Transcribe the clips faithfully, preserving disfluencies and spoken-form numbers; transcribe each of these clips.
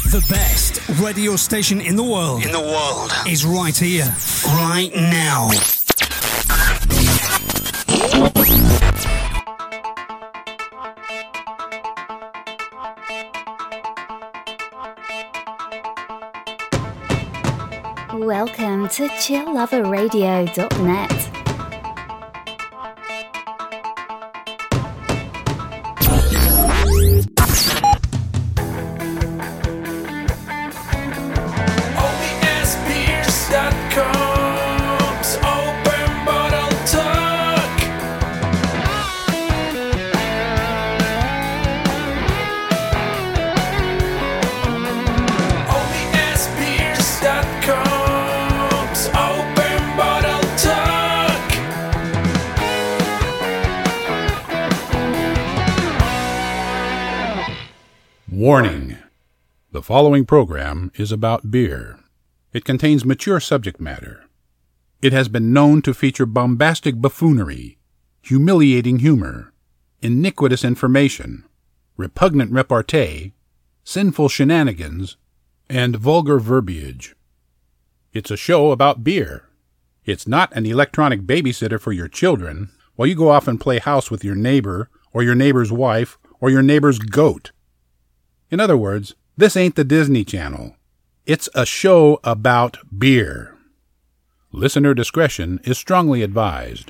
The best radio station in the world. In the world. Is right here. Right now. Welcome to chill lover radio dot net. Warning. The following program is about beer. It contains mature subject matter. It has been known to feature bombastic buffoonery, humiliating humor, iniquitous information, repugnant repartee, sinful shenanigans, and vulgar verbiage. It's a show about beer. It's not an electronic babysitter for your children while you go off and play house with your neighbor or your neighbor's wife or your neighbor's goat. In other words, this ain't the Disney Channel. It's a show about beer. Listener discretion is strongly advised.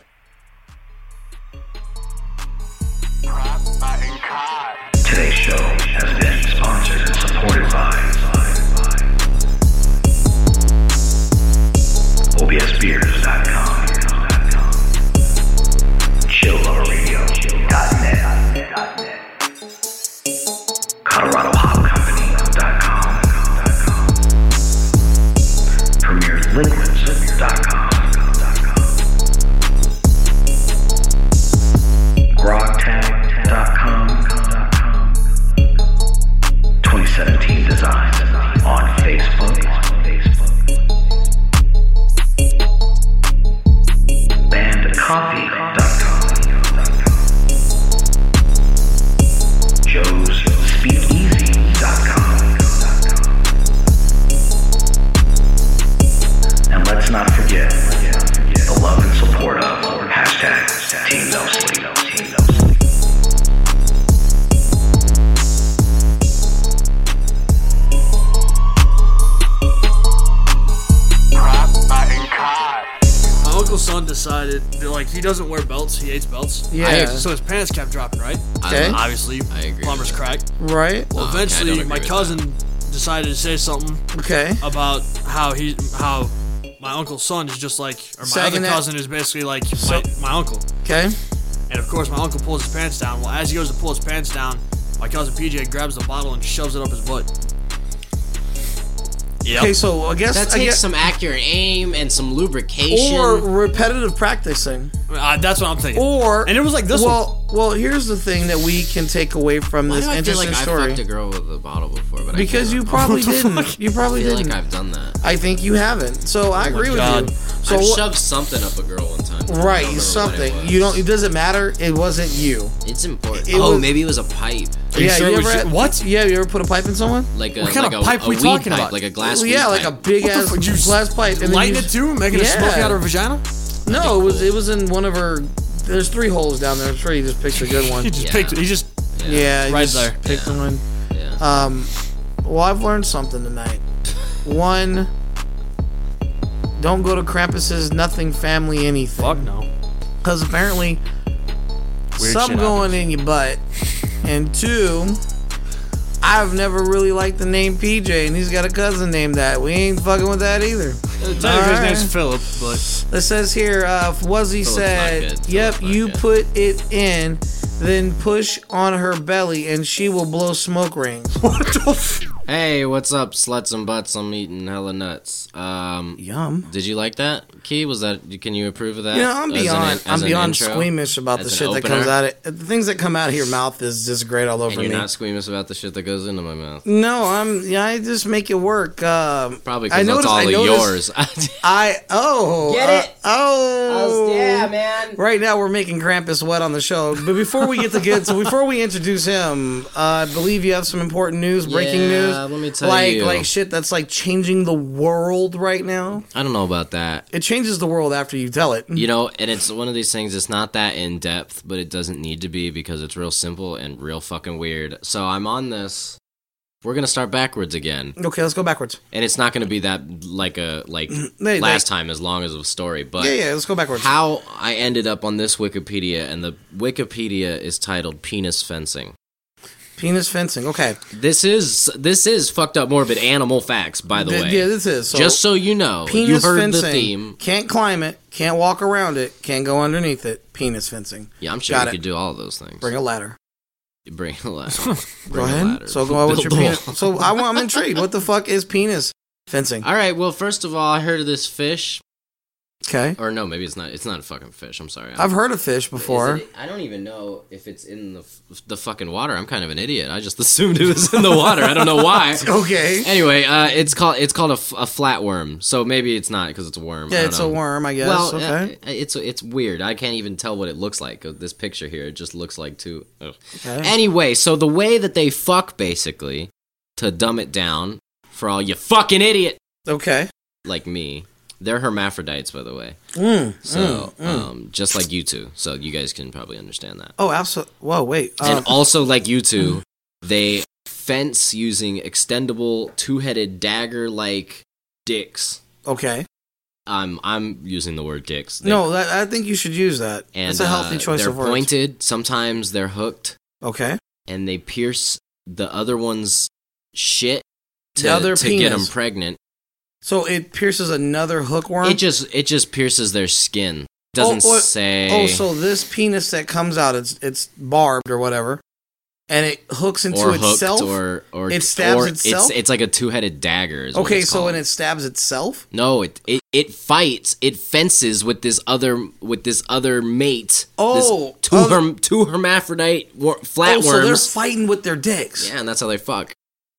Today's show has been sponsored and supported by O B S beers dot com, chill lover radio dot net, Colorado Hop Company dot com, Premier Liquids dot com, Grog Tag dot com, twenty seventeen Designs on Facebook, Band Coffee dot com, Joe's Speakeasy dot com, and let's not forget the love and support of hashtag Team No Sleep. My uncle's son decided that, like, he doesn't wear belts. He hates belts. Yeah. So his pants kept dropping, right? Okay. Obviously, I agree plumber's with crack. Right. Well, Oh, okay, I don't eventually, agree my with cousin decided to say something Okay. about how he, how my uncle's son is just like, or my Sagging other that- cousin is basically like So- my, my uncle. Okay. And of course, my uncle pulls his pants down. Well, as he goes to pull his pants down, my cousin P J grabs the bottle and shoves it up his butt. Yep. Okay, so I guess That I takes guess, some accurate aim and some lubrication. or repetitive practicing, Uh, that's what I'm thinking. or and it was like this well, one. well, here's the thing that we can take away from Why this do I feel interesting like I story. fucked a girl with a bottle before? But Because I you can't probably What the didn't. fuck? You probably I feel didn't. like I've done that. I think you haven't. So I agree with God. you. So I've what- shoved something up a girl one time. I don't right, remember what something. it was. You don't. It doesn't matter. It wasn't you. It's important. It oh, was- maybe it was a pipe. Are you yeah. sure you it ever was- had, what? Yeah. You ever put a pipe in someone? Like a What kind like of a, pipe a we weed talking pipe, about? like a glass Well, weed yeah, like pipe. a big What the ass fuck, you glass pipe. And then Lighting you it just- too, making it Yeah. smoke out of her vagina. No, it was. It was in one of her. There's three holes down there. I'm sure you just picked a good one. He just Yeah. picked. He just. Yeah, you Right just there. Picked Yeah. one. Yeah. Um, well, I've learned something tonight. One, don't go to Krampus's nothing family anything. Fuck no. Because apparently, Weird something shit going in your butt. And two, I've never really liked the name P J, and he's got a cousin named that. We ain't fucking with that either. Technically, his Alright. name's Philip, but It says here, uh, Wuzzy Philip's said, not good. yep, Philip's not you good. put it in, then push on her belly, and she will blow smoke rings. what the? F- Hey, what's up, sluts and butts? I'm eating hella nuts. Um, Yum. did you like that, Key? Was that? Can you approve of that? You know, I'm As an beyond, in- I'm as an beyond intro? squeamish about As the an shit that opener? comes out of the things that come out of your mouth is just great all over And you're me. not squeamish about the shit that goes into my mouth. No, I'm. Yeah, I just make it work. Um, Probably I because that's noticed- all I of noticed- yours. I oh Get uh, it? oh man. Right now we're making Krampus wet on the show, but before we get to get so before we introduce him, uh, I believe you have some important news, breaking yeah, news. Uh, let me tell like, you. Like shit that's like changing the world right now. I don't know about that. It changes the world after you tell it. You know, and it's one of these things, it's not that in depth, but it doesn't need to be because it's real simple and real fucking weird. So I'm on this. We're going to start backwards again. Okay, let's go backwards. And it's not going to be that like a like They- last they- time as long as a story, but Yeah, yeah, let's go backwards. how I ended up on this Wikipedia, and the Wikipedia is titled Penis Fencing. Penis fencing. Okay. This is this is fucked up morbid animal facts, by the Th- way. Yeah, this is. So Just so you know, penis you heard fencing. the theme. Can't climb it. Can't walk around it. Can't go underneath it. Penis fencing. Yeah, I'm sure Got you it. could do all of those things. Bring a ladder. You bring a ladder. Go Bring a ahead. ladder. So go on with your Build a penis. wall. So I, I'm intrigued. What the fuck is penis fencing? All right. Well, first of all, I heard of this fish. Okay. Or no, maybe it's not. It's not a fucking fish. I'm sorry. I've heard of fish before. Is it- I don't even know if it's in the f- the fucking water. I'm kind of an idiot. I just assumed it was in the water. I don't know why. Okay. Anyway, uh, it's called it's called a, f- a flatworm. So maybe it's not because it's a worm. I Yeah, don't it's know. a worm, I guess. Well, okay. uh, it's it's weird. I can't even tell what it looks like. 'Cause this picture here, it just looks like two. Ugh. Okay. Anyway, so the way that they fuck, basically, to dumb it down for all you fucking idiot Okay. like me, they're hermaphrodites, by the way. Mm, So, mm, mm. um, just like you two. So you guys can probably understand that. Oh, absolutely. Whoa, wait. Um, And also, like you two, they fence using extendable two-headed dagger-like dicks. okay. I'm I'm using the word dicks. They- No, that, I think you should use that. and It's a healthy uh, choice they're of words. pointed. Sometimes they're hooked, Okay. and they pierce the other one's shit to, The other to get them penis. pregnant. So it pierces another hookworm? It just it just pierces their skin. Doesn't Oh, oh, say. Oh, so this penis that comes out, it's it's barbed or whatever, and it hooks into or hooked, itself? or or It stabs or itself? It's, it's like a two-headed dagger. Is what Okay, it's so when called. it stabs itself? No, it, it it fights. It fences with this other with this other mate. Oh, this two other- herm, two hermaphrodite wor- Oh, so they're flatworms. fighting with their dicks. Yeah, and that's how they fuck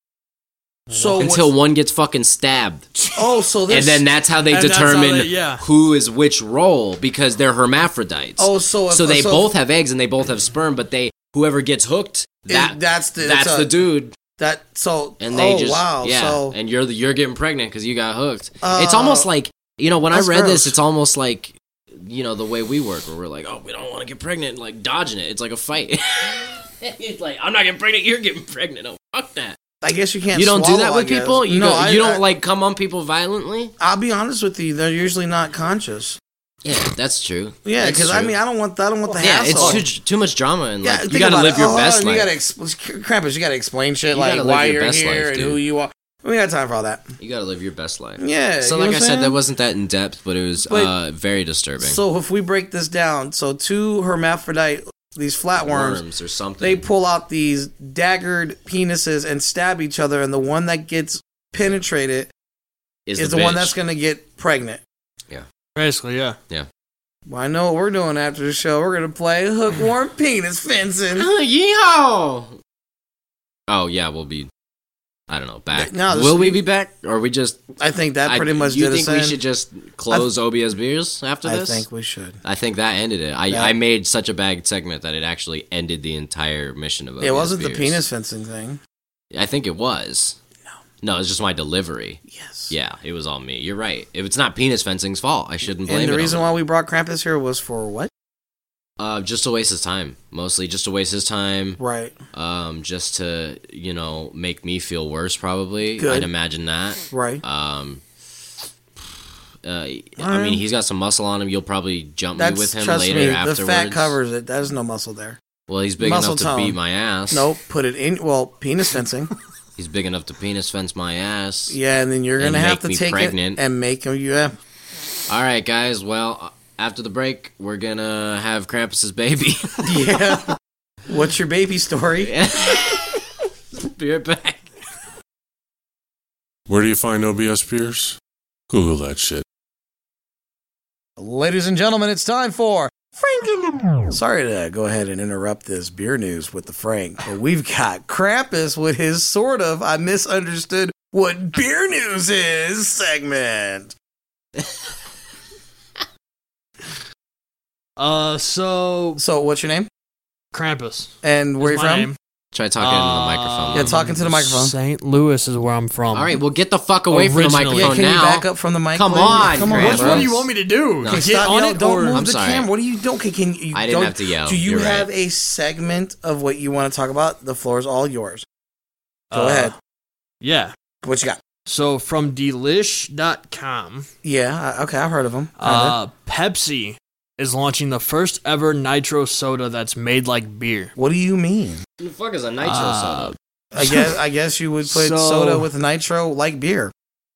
So until what's- one gets fucking stabbed, Oh, so this and then that's how they And that's how determine they- yeah. who is which role because they're hermaphrodites. Oh, so if- so they so- both have eggs and they both have sperm, but they whoever gets hooked, It- that that's the that's it's a- the dude. that so And they oh, just wow. yeah, So and you're the, you're getting pregnant because you got hooked. Uh, it's almost like you know when I that's read gross. this, it's almost like you know the way we work, where we're like, oh, we don't want to get pregnant, like dodging it. It's like a fight. It's like I'm not getting pregnant, you're getting pregnant. Oh, fuck that. I guess you can't You don't do swallow, that I with guess. people. You no, go, I, you don't I, like come on people violently. I'll be honest with you, they're usually not conscious. Yeah, that's true. Yeah, That's because I true. mean, I don't want I don't want the yeah, hassle. it's too, too much drama and Yeah, like you think got to about live it. your Oh, best and life. You gotta expl- Krampus, you gotta explain shit You like gotta live why your you're best here life, and dude. who you are. We got time for all that. You got to live your best life. Yeah. So you know like what I I'm said, saying? that wasn't that in depth, but it was But- uh, very disturbing. So if we break this down, so two hermaphrodite, these flatworms, Worms or something. they pull out these daggered penises and stab each other, and the one that gets penetrated is, is the, the, one bitch. that's gonna get pregnant. Basically, yeah. Well, I know what we're doing after the show. We're gonna play hookworm penis fencing. Oh, yeehaw! Oh yeah, we'll be. I don't know. Back. No, this- Will we be back, or we just? I think that pretty I, much You did think us we in. should just close O B S Beers after I this? think we should. I think that ended it. I, Yeah. I made such a bad segment that it actually ended the entire mission of O B S It wasn't the Beers. penis fencing thing. I think it was. No. No, it's just my delivery. Yes. Yeah, it was all me. You're right. If it's not penis fencing's fault, I shouldn't blame And the it reason on why we brought Krampus here was for what? Uh, just to waste his time. Mostly just to waste his time. Right. Um, just to, you know, make me feel worse, probably. Good. I'd imagine that. Right. Um, uh, I Alright. mean, he's got some muscle on him. You'll probably jump That's me with him trust later me. afterwards. The fat covers it. There's no muscle there. Well, he's big muscle enough to tone. beat my ass. Nope. Put it in. Well, penis fencing. He's big enough to penis fence my ass. Yeah, and then you're And gonna have make to me take pregnant. it and make him. Yeah. All right, guys. Well, uh, after the break, we're gonna have Krampus's baby. Yeah. What's your baby story? Be right back. Where do you find O B S Beers? Google that shit. Ladies and gentlemen, it's time for Frank in the News. Sorry to go ahead and interrupt this beer news with the Frank, but we've got Krampus with his sort of I misunderstood what beer news is segment. Uh, so So, what's your name? Krampus. And where is you my from? name. Try talking into the microphone. Yeah, talking to the microphone. Saint Louis is where I'm from. All right, well, get the fuck away from the Originally. microphone Yeah, can now. you back up from the mic? Come please? on, Come on. Grant. Which one do you want me to do? No. Get Stop, on you know, it, don't or move I'm the sorry. camera. What are you doing? Can, can you, I didn't don't- have to yell. Do you You're have right. a segment of what you want to talk about? The floor is all yours. Go Uh, ahead. Yeah. What you got? So from delish dot com, Yeah, I- okay, I've heard of them. uh, Pepsi is launching the first ever nitro soda that's made like beer. What do you mean? Who the fuck is a nitro Uh, soda? I guess I guess you would put So- soda with nitro like beer.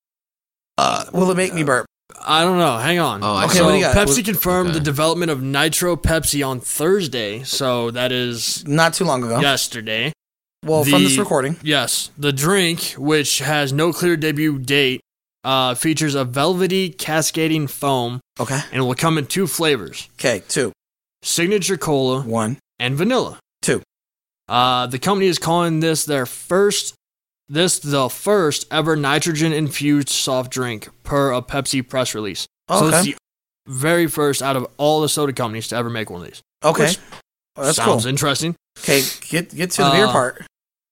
Uh, will it make me burp? I don't know. Hang on. Oh, I Okay, so what do you got? Pepsi What- confirmed Okay. the development of Nitro Pepsi on Thursday. So that is Not too long ago. yesterday. Well, from The- this recording. Yes. The drink, which has no clear debut date, uh, features a velvety cascading foam Okay. and will come in two flavors: Okay. Two. signature cola One. and vanilla. Two. Uh, the company is calling this their first, this the first ever nitrogen infused soft drink per a Pepsi press release. So Okay. it's the very first out of all the soda companies to ever make one of these. Okay. Which Oh, that's Sounds cool. interesting. Okay, get get to the beer Uh, part.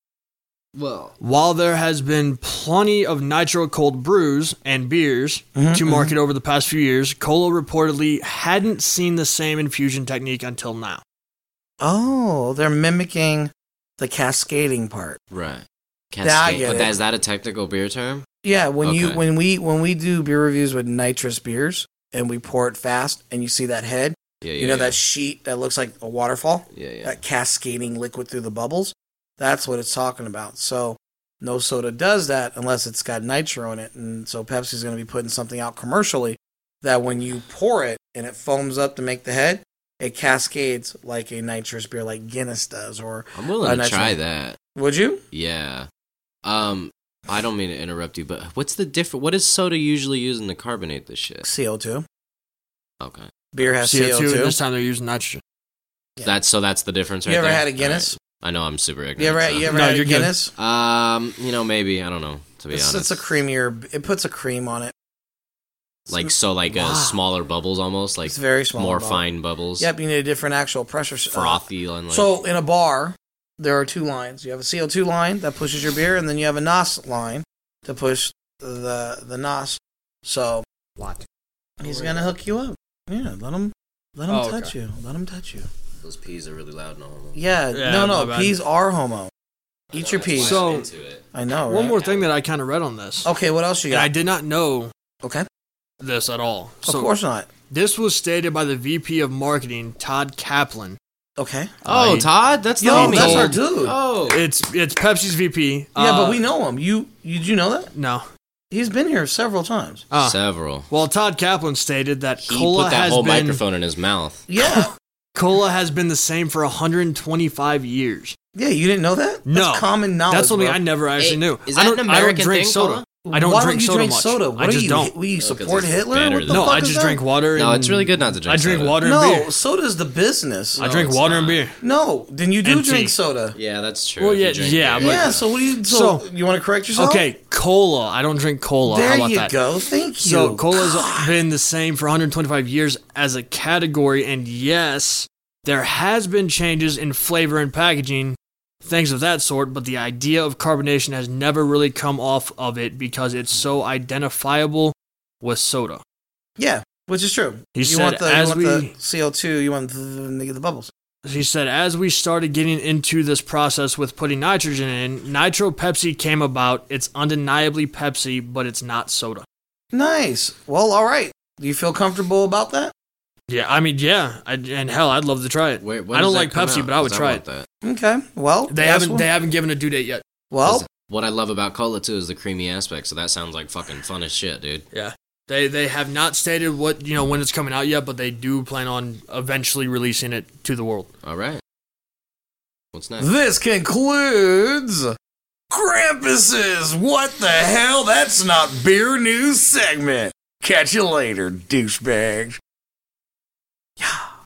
Well, While there has been plenty of nitro cold brews and beers Mhm, to market over the past few years, Cola reportedly hadn't seen the same infusion technique until now. Oh, they're mimicking the cascading part. right. Yeah, I Cascade. get But it. that, is that a technical beer term? Yeah, when you Okay. when we when we do beer reviews with nitrous beers and we pour it fast and you see that head, Yeah, yeah. you know yeah. that sheet that looks like a waterfall, Yeah, yeah. that cascading liquid through the bubbles. That's what it's talking about. So no soda does that unless it's got nitro in it, and so Pepsi's going to be putting something out commercially that when you pour it and it foams up to make the head, it cascades like a nitrous beer, like Guinness does. Or I'm willing a to nitro- try that. Would you? Yeah. Um, I don't mean to interrupt you, but what's the difference? What is soda usually using to carbonate this shit? C O two. Okay. Beer has C O two, C O two. this time they're using nitrogen. Yeah. That's so that's the difference right You ever there? had a Guinness? Alright. I know I'm super ignorant. You ever so. you ever No, had a you're good. Guinness? Um, you know, maybe I don't know. To be It's, honest, it's a creamier. It puts a cream on it. like so, like Wow. uh, smaller bubbles, almost like It's very small. more bubble. fine bubbles. Yep, you need a different actual pressure. uh, frothy and like. So in a bar, there are two lines. You have a C O two line that pushes your beer, and then you have a N O S line to push the the N O S. So What? he's gonna hook you up. Yeah, let him let him Oh, touch okay. you. Let him touch you. those peas are really loud. No, Yeah, Yeah, no, no, my bad. peas are homo. Eat your peas. So- into it. I know. One Right? more thing that I kind of read on this, Okay, what else you and I got? did not know Okay, this at all. of So course not. this was stated by the V P of Marketing, Todd Kaplan. Okay. Oh, Uh, he- Todd, that's the Yo, homie. that's our dude. Oh, It's it's Pepsi's V P. Yeah, Uh, but we know him. You, you did you know that? no. He's been here several times. Uh, several. well, Todd Kaplan stated that He cola put that has whole been microphone in his mouth. Yeah. cola has been the same for one hundred twenty-five years. Yeah, you didn't know that? No. That's common knowledge. That's something bro. I never actually Hey, knew. is I that don't. an I don't American drink thing, soda. Cola? I don't Why drink don't you soda drink much. soda? What I are just you? don't. Will you Oh, 'cause support it's Hitler? better What the than- No, fuck I is just that? drink water. No, and- it's really good not to drink I drink soda. water and No, beer. soda's the business. I No, drink it's water and not. beer. No, then you do And drink tea. soda. Yeah, that's true. Well, if you yeah, drink yeah, beer. but- Yeah, so what do you? So, So- you want to correct yourself? Okay, cola. I don't drink cola. there How about you that? go. Thank you. So cola's been the same for one hundred twenty-five years as a category, and yes, there has been changes in flavor and packaging, things of that sort, but the idea of carbonation has never really come off of it because it's so identifiable with soda. Yeah, which is true. He you said want the, you as want we- the C O two. You want the, the, the bubbles. He said, as we started getting into this process with putting nitrogen in, Nitro Pepsi came about. It's undeniably Pepsi, but it's not soda. Nice. Well, all right. Do you feel comfortable about that? Yeah, I mean, yeah, I, and hell, I'd love to try it. Wait, when I don't does that like come Pepsi, out? but I would 'Cause try want it. that. Okay. Well, They guess haven't what? they haven't given a due date yet. Well, 'Cause what I love about cola too is the creamy aspect. So that sounds like fucking fun as shit, dude. Yeah. They they have not stated what, you know, when it's coming out yet, but they do plan on eventually releasing it to the world. All right. What's next? this concludes Krampus's What the Hell? That's Not Beer News segment. Catch you later, douchebags. Yeah.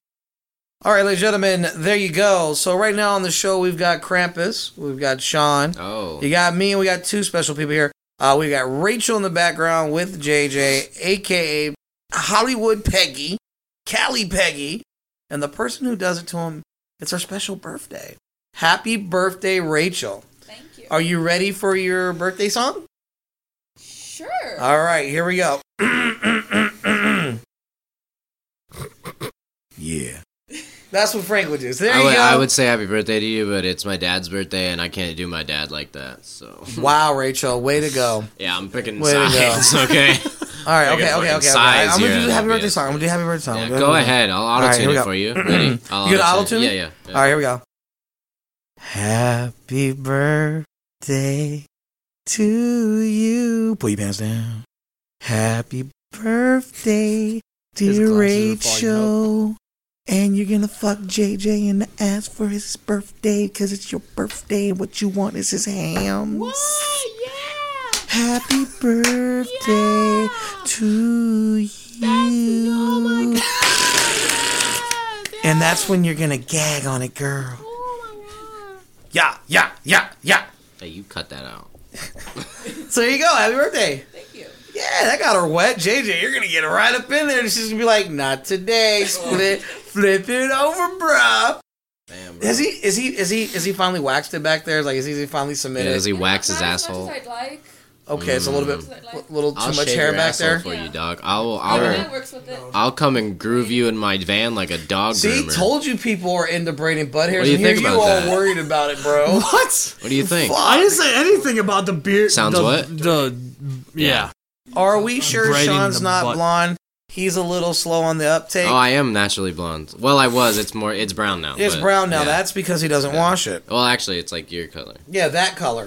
All right, ladies and gentlemen, there you go. So right now on the show, we've got Krampus, we've got Sean, Oh, you got me, and we got two special people here. Uh, we got Rachel in the background with J J, a k a. Hollywood Peggy, Cali Peggy, and the person who does it to him, it's her special birthday. Happy birthday, Rachel. Thank you. Are you ready for your birthday song? Sure. All right, here we go. Yeah. That's what Frank would do. So there I you would, go. I would say happy birthday to you, but it's my dad's birthday, and I can't do my dad like that. So. Wow, Rachel, way to go. Yeah, I'm picking Way to sides. go. Okay. All right, Picking okay, okay, fucking okay. okay. sides I'm gonna here do the at happy birthday Obvious. song. I'm gonna do happy birthday song. Yeah, Go go ahead. ahead. I'll All right, auto here tune we it go. for you. Ready? I'll You gonna auto-tune- auto-tune it? Yeah, yeah. yeah. All right, here we go. Happy birthday to you. Pull your pants down. Happy birthday, His dear glasses are fogging Rachel. And you're gonna fuck J J in the ass for his birthday because it's your birthday. What you want is his hams. What? Yeah. Happy birthday Yeah. to you. Oh my god. And that's when you're gonna gag on it, girl. Oh my god. Yeah, yeah, yeah, yeah. Hey, you cut that out. So there you go. Happy birthday. Thank you. Yeah, that got her wet. J J, you're gonna get right up in there and she's gonna be like, not today. Split, flip it over, bruh. Damn, bro. Is he, is he, is he, is he finally waxed it back there? Like, is he finally Yeah, submitted? does he Yeah, wax his not asshole? As much as I'd like. Okay, it's a little bit, Mm. little too I'll much shave hair your back asshole there. for Yeah. you, dog. I'll, Yeah, I'll, that works with it. I'll come and groove you in my van like a dog See, groomer. told you people are into braiding butt hairs, What do you and here think you about all that? worried about it, bro. What? What do you think? I didn't say anything about the beard. Sounds the, what? The yeah. Are we sure Braiding Sean's the not butt. blonde? He's a little slow on the uptake. Oh, I am naturally blonde. Well, I was. It's more. It's brown now. it's but, brown now. yeah. That's because he doesn't wash it. Well, actually, it's like your color. Yeah, that color.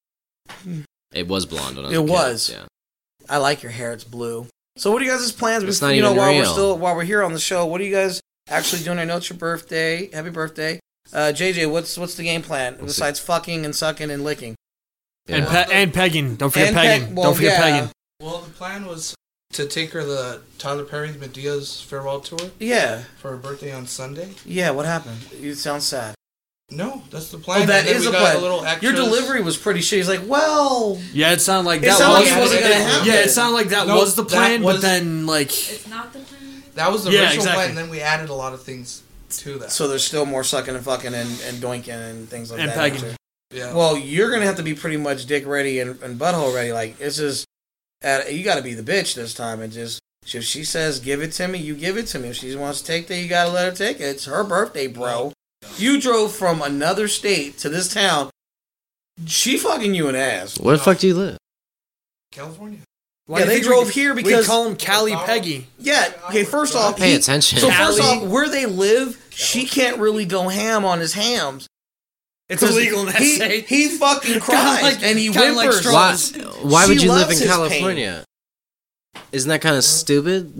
It was blonde when I was It a kid, was. Yeah. I like your hair. It's blue. So what are you guys' plans? It's before- not you know, even while we're real. still while we're here on the show, what are you guys actually doing? I know it's your birthday. Happy birthday, uh, J J. What's what's the game plan We'll see. besides fucfucking and sucking and licking? And Yeah. pe- and pegging. Don't forget And pegging. peg- well, Don't forget yeah. pegging. Well, the plan was to take her the Tyler Perry's Medea's farewell tour Yeah, for her birthday on Sunday. yeah. What happened? You sound sad. No, that's the plan. Oh, that And then is we the got plan. A little Your extras. delivery was pretty shitty. He's like, well, Yeah, it sounded like It that sounded was. like it wasn't gonna happen. Yeah, it sounded like that No, was the that plan, but was- then like It's not the plan. That was the Yeah, original exactly. plan, and then we added a lot of things to that. so there's still more sucking and fucking and, and doinking and things like And that. pegging. nature. yeah. Well, you're gonna have to be pretty much dick ready and, and butthole ready. Like it's just, uh, you got to be the bitch this time and just. If she says give it to me, you give it to me. If she wants to take that, you gotta let her take it. It's her birthday, bro. You drove from another state to this town. She fucking you an ass. Where the fuck do you live? California. why Yeah, do you they think drove we, here we because- call him Cali Peggy. Yeah. Okay. First off, Pay he- attention. So first Cali. off, where they live, she can't really go ham on his hams. It's illegal in that he, state. He fucking cries like- and he kinda like whimpers. Why, straws. why would She you live loves in his California? Isn't that kind of stupid?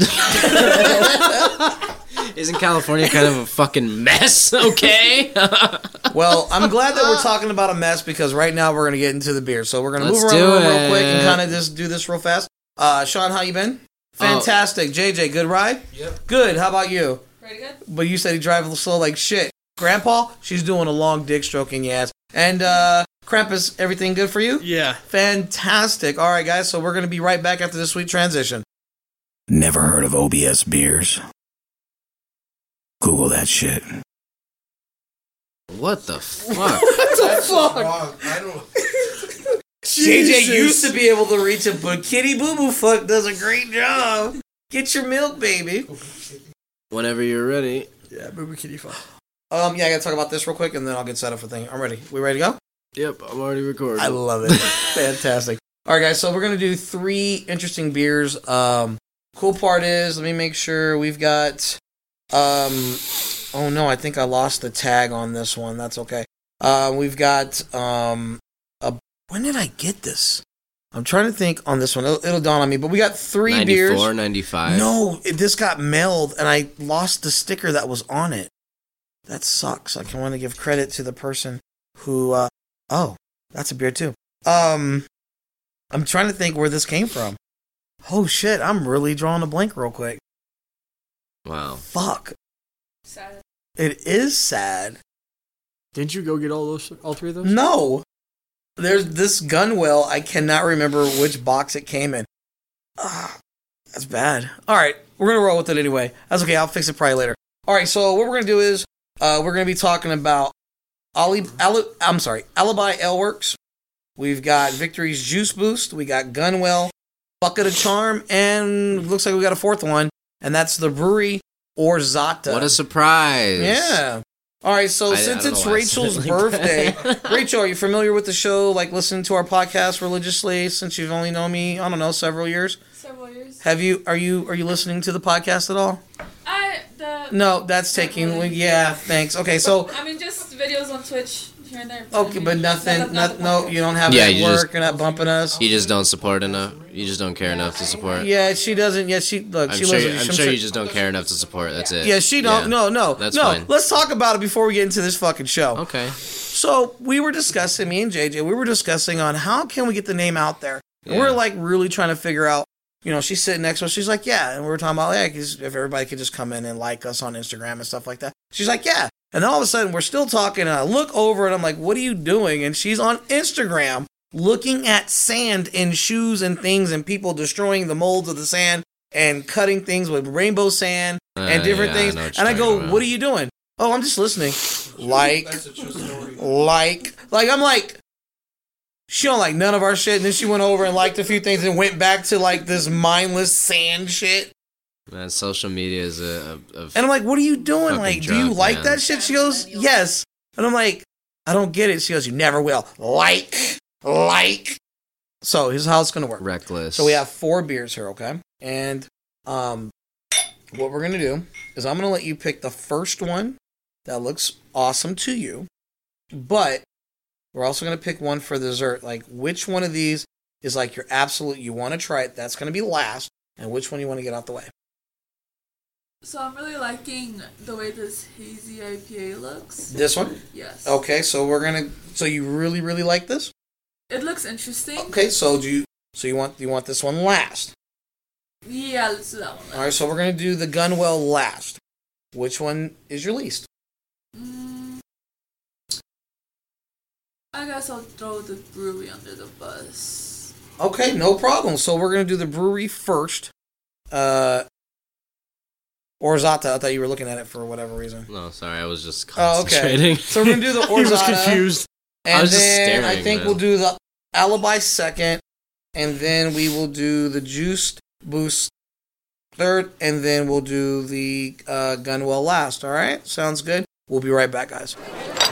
Isn't California kind of a fucking mess? Okay. Well, I'm glad that we're talking about a mess because right now we're gonna get into the beer. So we're gonna Let's move around do the room real quick and it. kind of just do this real fast. Uh, Sean, how you been? Oh. Fantastic. J J, good ride? Yep. Good. How about you? Pretty good. But you said he drives slow like shit. Grandpa, she's doing a long dick stroking your ass. And uh, Krampus, everything good for you? Yeah. Fantastic. All right, guys. So we're gonna be right back after this sweet transition. Never heard of O B S beers? Google that shit. What the fuck? That's wrong. I don't. J J used to be able to reach it, but Kitty Boo Boo Fuck does a great job. Get your milk, baby. Whenever you're ready. Yeah, Booby Kitty fuck. Um, yeah, I gotta talk about this real quick, and then I'll get set up for thing. I'm ready. We ready to go? Yep, I'm already recording. I love it. Fantastic. All right, guys. So we're gonna do three interesting beers. Um, cool part is, let me make sure we've got. Um, oh no, I think I lost the tag on this one. That's okay. Uh, we've got um, a. When did I get this? I'm trying to think on this one. It'll, it'll dawn on me. But we got three beers. ninety-four, ninety-five. No, it, this got mailed, and I lost the sticker that was on it. That sucks. I can want to give credit to the person who. Uh, oh, that's a beer too. Um, I'm trying to think where this came from. Oh shit! I'm really drawing a blank real quick. Wow. Fuck. Sad. It is sad. Didn't you go get all those, all three of those? No, there's this Gunwell. I cannot remember which box it came in. Ah, that's bad. All right, we're gonna roll with it anyway. That's okay. I'll fix it probably later. All right, so what we're gonna do is uh, we're gonna be talking about Ali, Ali, I'm sorry, Alibi Ale Works. We've got Victory's Juice Boost. We got Gunwell, Bucket of Charm, and looks like we got a fourth one, and that's the brewery Orzata. What a surprise! Yeah. All right, so I- since I don't it's know why I Rachel's said it like birthday, that. Rachel, are you familiar with the show? Like listening to our podcast religiously since you've only known me, I don't know, several years. Several years. Have you? Are you? Are you listening to the podcast at all? I the. No, that's taking. Yeah, thanks. Okay, so I mean, just videos on Twitch here and there. okay, but nothing. Not, no, you don't have Yeah, it at you work. just- You're not bumping us. You just don't support enough. You just don't care enough to support. Yeah, she doesn't. Yeah, she look. I'm she sure. listens. I'm sure you just don't care enough to support. That's it. Yeah, she don't. Yeah. No, no, That's no. fine. Let's talk about it before we get into this fucking show. Okay. So we were discussing, me and J J, we were discussing on how can we get the name out there. And Yeah. we're like really trying to figure out. You know, she's sitting next to us. She's like, yeah. And we were talking about, yeah, 'cause if everybody could just come in and like us on Instagram and stuff like that. She's like, yeah. And then all of a sudden, we're still talking. And I look over and I'm like, what are you doing? And she's on Instagram looking at sand in shoes and things and people destroying the molds of the sand and cutting things with rainbow sand and Uh, different yeah, I things. know what And I you're go, talking about. what are you doing? Oh, I'm just listening. Like, like, like, I'm like, she don't like none of our shit. And then she went over and liked a few things and went back to like this mindless sand shit. Man, social media is a. a, a And I'm like, what are you doing? Fucking Like, do you drug, like man. that shit? She goes, yes. And I'm like, I don't get it. She goes, you never will. Like, like. So here's how it's going to work. reckless. So we have four beers here, okay? And um, what we're going to do is I'm going to let you pick the first one that looks awesome to you. But we're also going to pick one for dessert. Like, which one of these is like your absolute, you want to try it, that's going to be last, and which one you want to get out the way. So I'm really liking the way this hazy I P A looks. This one? Yes. Okay, so we're going to, so you really, really like this? It looks interesting. Okay, so do you, so you want, you want this one last? Yeah, let's do that one. All right, so we're going to do the Gunwell last. Which one is your least? Mm, I guess I'll throw the brewery under the bus. Okay, no problem. So we're going to do the brewery first. Uh, Orzata, I thought you were looking at it for whatever reason. No, sorry, I was just Oh, okay. concentrating. So we're going to do the Orzata. He was confused. And I was just then staring, I think man. we'll do the Alibi second. And then we will do the Juiced Boost third. And then we'll do the uh, Gunwell last. All right? Sounds good. We'll be right back, guys.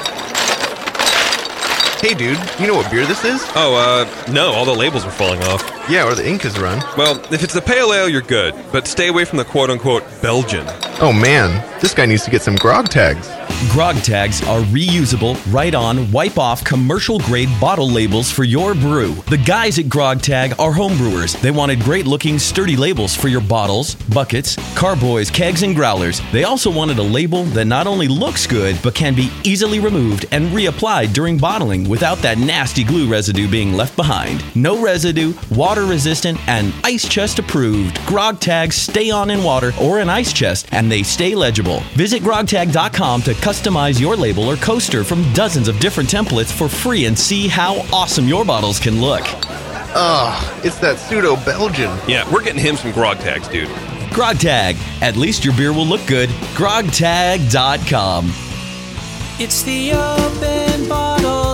Hey dude, you know what beer this is? Oh, uh, no, all the labels are falling off. Yeah, or the ink is run. Well, if it's the pale ale, you're good, but stay away from the quote-unquote Belgian. Oh man, this guy needs to get some grog tags. Grog tags are reusable, write-on, wipe-off, commercial-grade bottle labels for your brew. The guys at Grog Tag are homebrewers. They wanted great-looking, sturdy labels for your bottles, buckets, carboys, kegs, and growlers. They also wanted a label that not only looks good, but can be easily removed and reapplied during bottling without that nasty glue residue being left behind. No residue, water-resistant, and ice chest approved. Grog tags stay on in water or an ice chest, and they stay legible. Visit grog tag dot com to customize your label or coaster from dozens of different templates for free and see how awesome your bottles can look. Ugh, it's that pseudo-Belgian. Yeah, we're getting him some grog tags, dude. Grog Tag. At least your beer will look good. grog tag dot com. It's the Open Bottle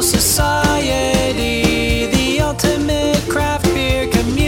Society, the ultimate craft beer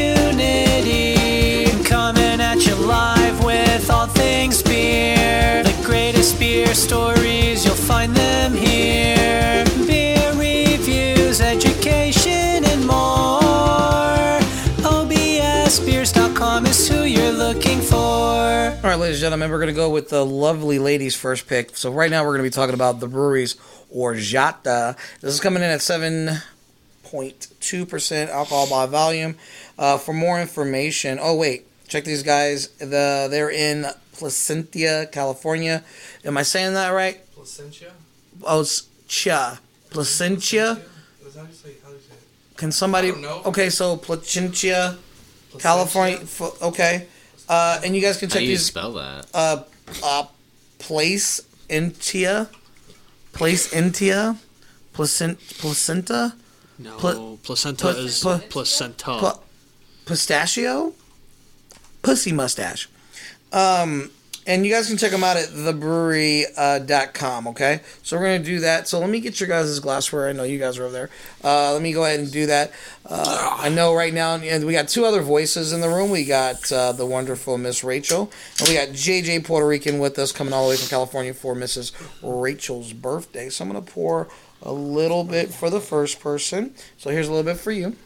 community. Coming at you live with all things beer. The greatest beer stories, you'll find them here. Beer reviews, education, and more. O B S beers dot com is who you're looking for. All right, ladies and gentlemen, we're going to go with the lovely ladies' first pick. So right now we're going to be talking about the brewery's Orzata. This is coming in at seven point two percent alcohol by volume. Uh, for more information, oh wait, check these guys. The They're in Placentia, California. Am I saying that right? Placentia? Oh, it's Chia. Placentia? Is that how you say, how do you say it? Can somebody... I don't know. Okay, so Placentia, California. F- Okay. Uh, and you guys can How check do you these... spell that? Uh, uh, Place Intia? Place Intia? Placent, placenta? No, Pla- placenta pla- is pla- placenta. pla- pistachio? Pussy mustache. Um, And you guys can check them out at the brewery dot com, okay? So we're going to do that. So let me get your guys' glassware. I know you guys are over there. Uh, let me go ahead and do that. Uh, I know right now, and we got two other voices in the room. We got uh, the wonderful Miss Rachel, and we got J J Puerto Rican with us, coming all the way from California for Missus Rachel's birthday. So I'm going to pour a little bit for the first person. So here's a little bit for you.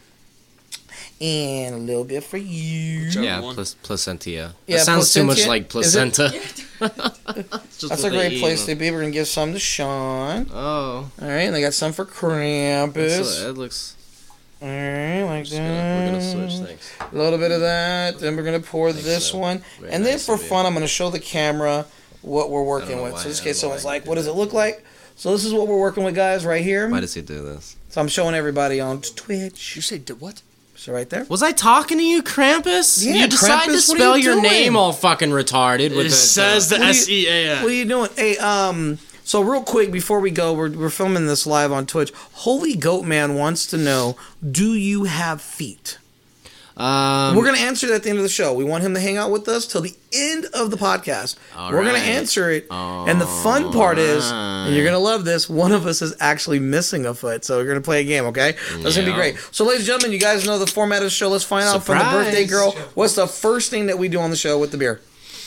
And a little bit for you. Yeah, plus, placentia. Yeah, that sounds placentia? too much like placenta. That's a great place to be. We're going to give some to Sean. Oh. All right, and they got some for Krampus. It looks... All right, like that. Gonna, we're going to switch things. A little bit of that. Then we're going to pour thanks this so. one. Very and nice then for fun, I'm going to show the camera what we're working with. So just in case someone's like, what does it look like? So this is what we're working with, guys, right here. Why does he do this? So I'm showing everybody on Twitch. You say what? So right there. Was I talking to you, Krampus? Yeah, you decided Krampus, to spell you your doing? name all fucking retarded. With It the, says uh, the S E A N. What are you doing? Hey, um, so real quick before we go, we're we're filming this live on Twitch. Holy Goat Man wants to know: do you have feet? Um, We're going to answer that at the end of the show. We want him to hang out with us till the end of the podcast. All We're going right. to answer it. All and the fun part is, right. and you're going to love this, one of us is actually missing a foot. So we're going to play a game, okay? That's going to be Yeah. great. So, ladies and gentlemen, you guys know the format of the show. Let's find out from the birthday girl. What's the first thing that we do on the show with the beer?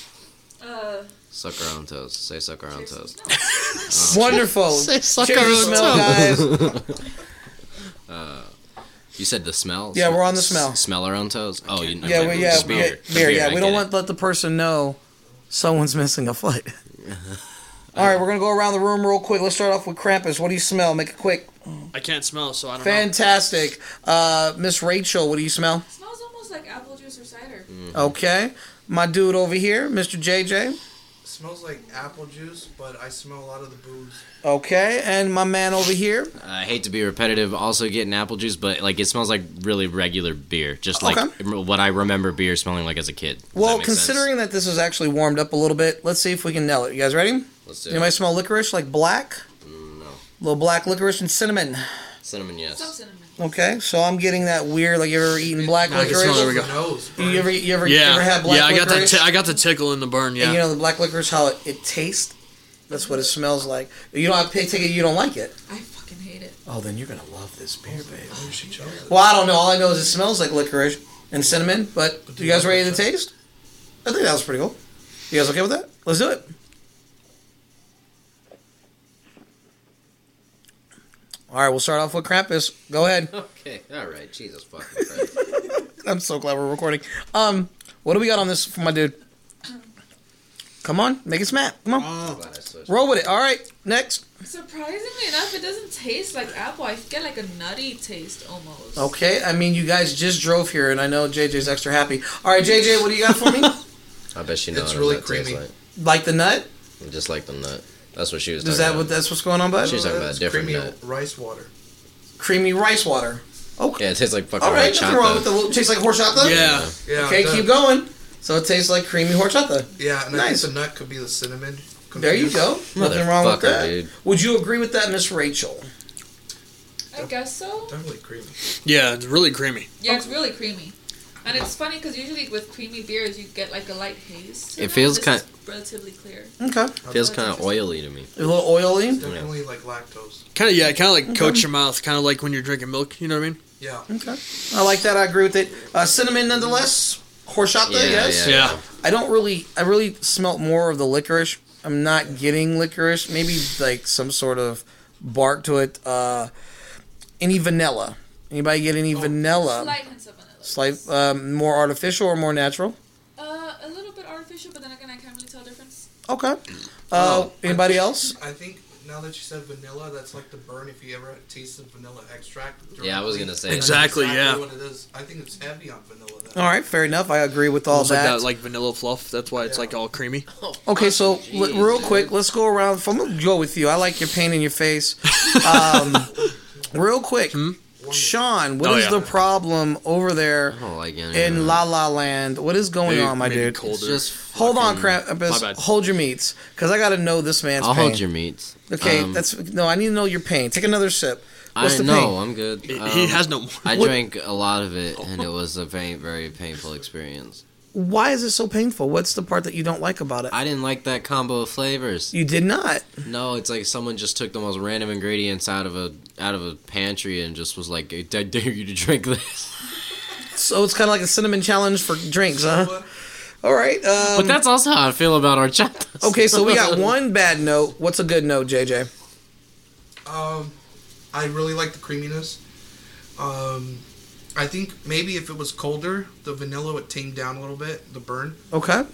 Uh, Suck our own toes. Say suck our own toes. Wonderful. Say suck Cheers our to own smell, toes. guys. uh, you said the smell? Yeah, we're on the smell. S- smell our own toes? Oh, you know. Yeah, we, yeah, beer. beer. beer yeah, I we don't get want to let the person know someone's missing a foot. All right, we're going to go around the room real quick. Let's start off with Krampus. What do you smell? Make it quick. I can't smell, so I don't Fantastic. Uh, Miss Rachel, what do you smell? it smells almost like apple juice or cider. Mm. Okay. My dude over here, Mister J J. It smells like apple juice, but I smell a lot of the booze. Okay, and my man over here. I hate to be repetitive, also getting apple juice, but like it smells like really regular beer, just like Okay. what I remember beer smelling like as a kid. Does that Well, make considering that this is actually warmed up a little bit, let's see if we can nail it. You guys ready? Let's do Anybody it. smell licorice, like black? Mm, no. A little black licorice and cinnamon. Cinnamon, yes. Some cinnamon. Okay, so I'm getting that weird, like you ever eaten black No, I can licorice? smell it. There we go. Nose, You ever, you ever, Yeah, you ever had black yeah. I got licorice? the t- I got the tickle in the burn. Yeah. And you know the black licorice, how it, it tastes? That's what it smells like. You don't have to take it, you don't like it. I fucking hate it. Oh, then you're going to love this beer, babe. Oh, she chose it. Well, I don't know. All I know is it smells like licorice and cinnamon, but you guys ready to taste? I think that was pretty cool. You guys okay with that? Let's do it. All right, we'll start off with Krampus. Go ahead. Okay, all right. Jesus fucking Christ. I'm so glad we're recording. Um, what do we got on this for my dude? Come on, make it smack. Come on. Roll with it. All right, next. Surprisingly enough, it doesn't taste like apple. I get like a nutty taste almost. Okay, I mean, you guys just drove here, and I know J J's extra happy. All right, J J, what do you got for me? I bet you know It's what really that tastes creamy. like. Like the nut? Just like the nut. That's what she was Is talking that about. what that's what's going on, bud? She's talking about a It's different creamy nut. rice water. Creamy rice water. Okay. Yeah, it tastes like fucking All right, horchata. nothing wrong with the little. Tastes like horchata. Yeah. Yeah. Okay, it does. keep going. So it tastes like creamy horchata. Yeah, and Nice. I think the nut could be the cinnamon. There you go. Nothing wrong with Motherfucker, that. dude. Would you agree with that, Miss Rachel? I guess so. Definitely creamy. Yeah, it's really creamy. Yeah, it's really creamy. And it's funny because usually with creamy beers, you get like a light haze. to It them. feels This kind- is relatively clear. Okay. Feels kind of oily to me. A little oily. It's definitely like lactose. Kind of, yeah, kind of like coats your mouth, kind of like when you're drinking milk. You know what I mean? Yeah. Okay. I like that. I agree with it. Uh, cinnamon, nonetheless. Horchata, Yeah, yes. yeah, Yeah. I don't really. I really smelt more of the licorice. I'm not getting licorice. Maybe like some sort of bark to it. Uh, any vanilla? Anybody get any vanilla? Slight hints of vanilla. Slight, um, more artificial or more natural? Uh, a little bit artificial, but then again, I can't really tell the difference. Okay. Uh, anybody else? I think now that you said vanilla, that's like the burn if you ever tasted vanilla extract. Yeah, I was gonna say that. Exactly, That's yeah. what it is. I think it's heavy on vanilla. Then. All right, fair enough. I agree with all Almost like that. that, like vanilla fluff. That's why it's like all creamy. Okay, so Jeez, l- real dude. quick, let's go around. I'm gonna go with you. I like your pain in your face. Um, real quick, Sean, what Oh, is yeah. the problem over there I don't like any in of La La Land? What is going Maybe- on, my maybe dude? colder. It's just Hold on, fucking- Krampus. My bad. Hold your meats, because I got to know this man's I'll pain. hold your meats. Okay, Um, that's no. I need to know your pain. Take another sip. What's I the know, pain? I'm good. He- Um, he has no more. I What- drank a lot of it, and it was a very, very painful experience. Why is it so painful? What's the part that you don't like about it? I didn't like that combo of flavors. You did not? No, it's like someone just took the most random ingredients out of a out of a pantry and just was like, I dare you to drink this. So it's kind of like a cinnamon challenge for drinks, huh? All right. Um, but that's also how I feel about horchata. Okay, so we got one bad note. What's a good note, J J? Um, I really like the creaminess. Um, I think maybe if it was colder, the vanilla would tame down a little bit, the burn. Okay.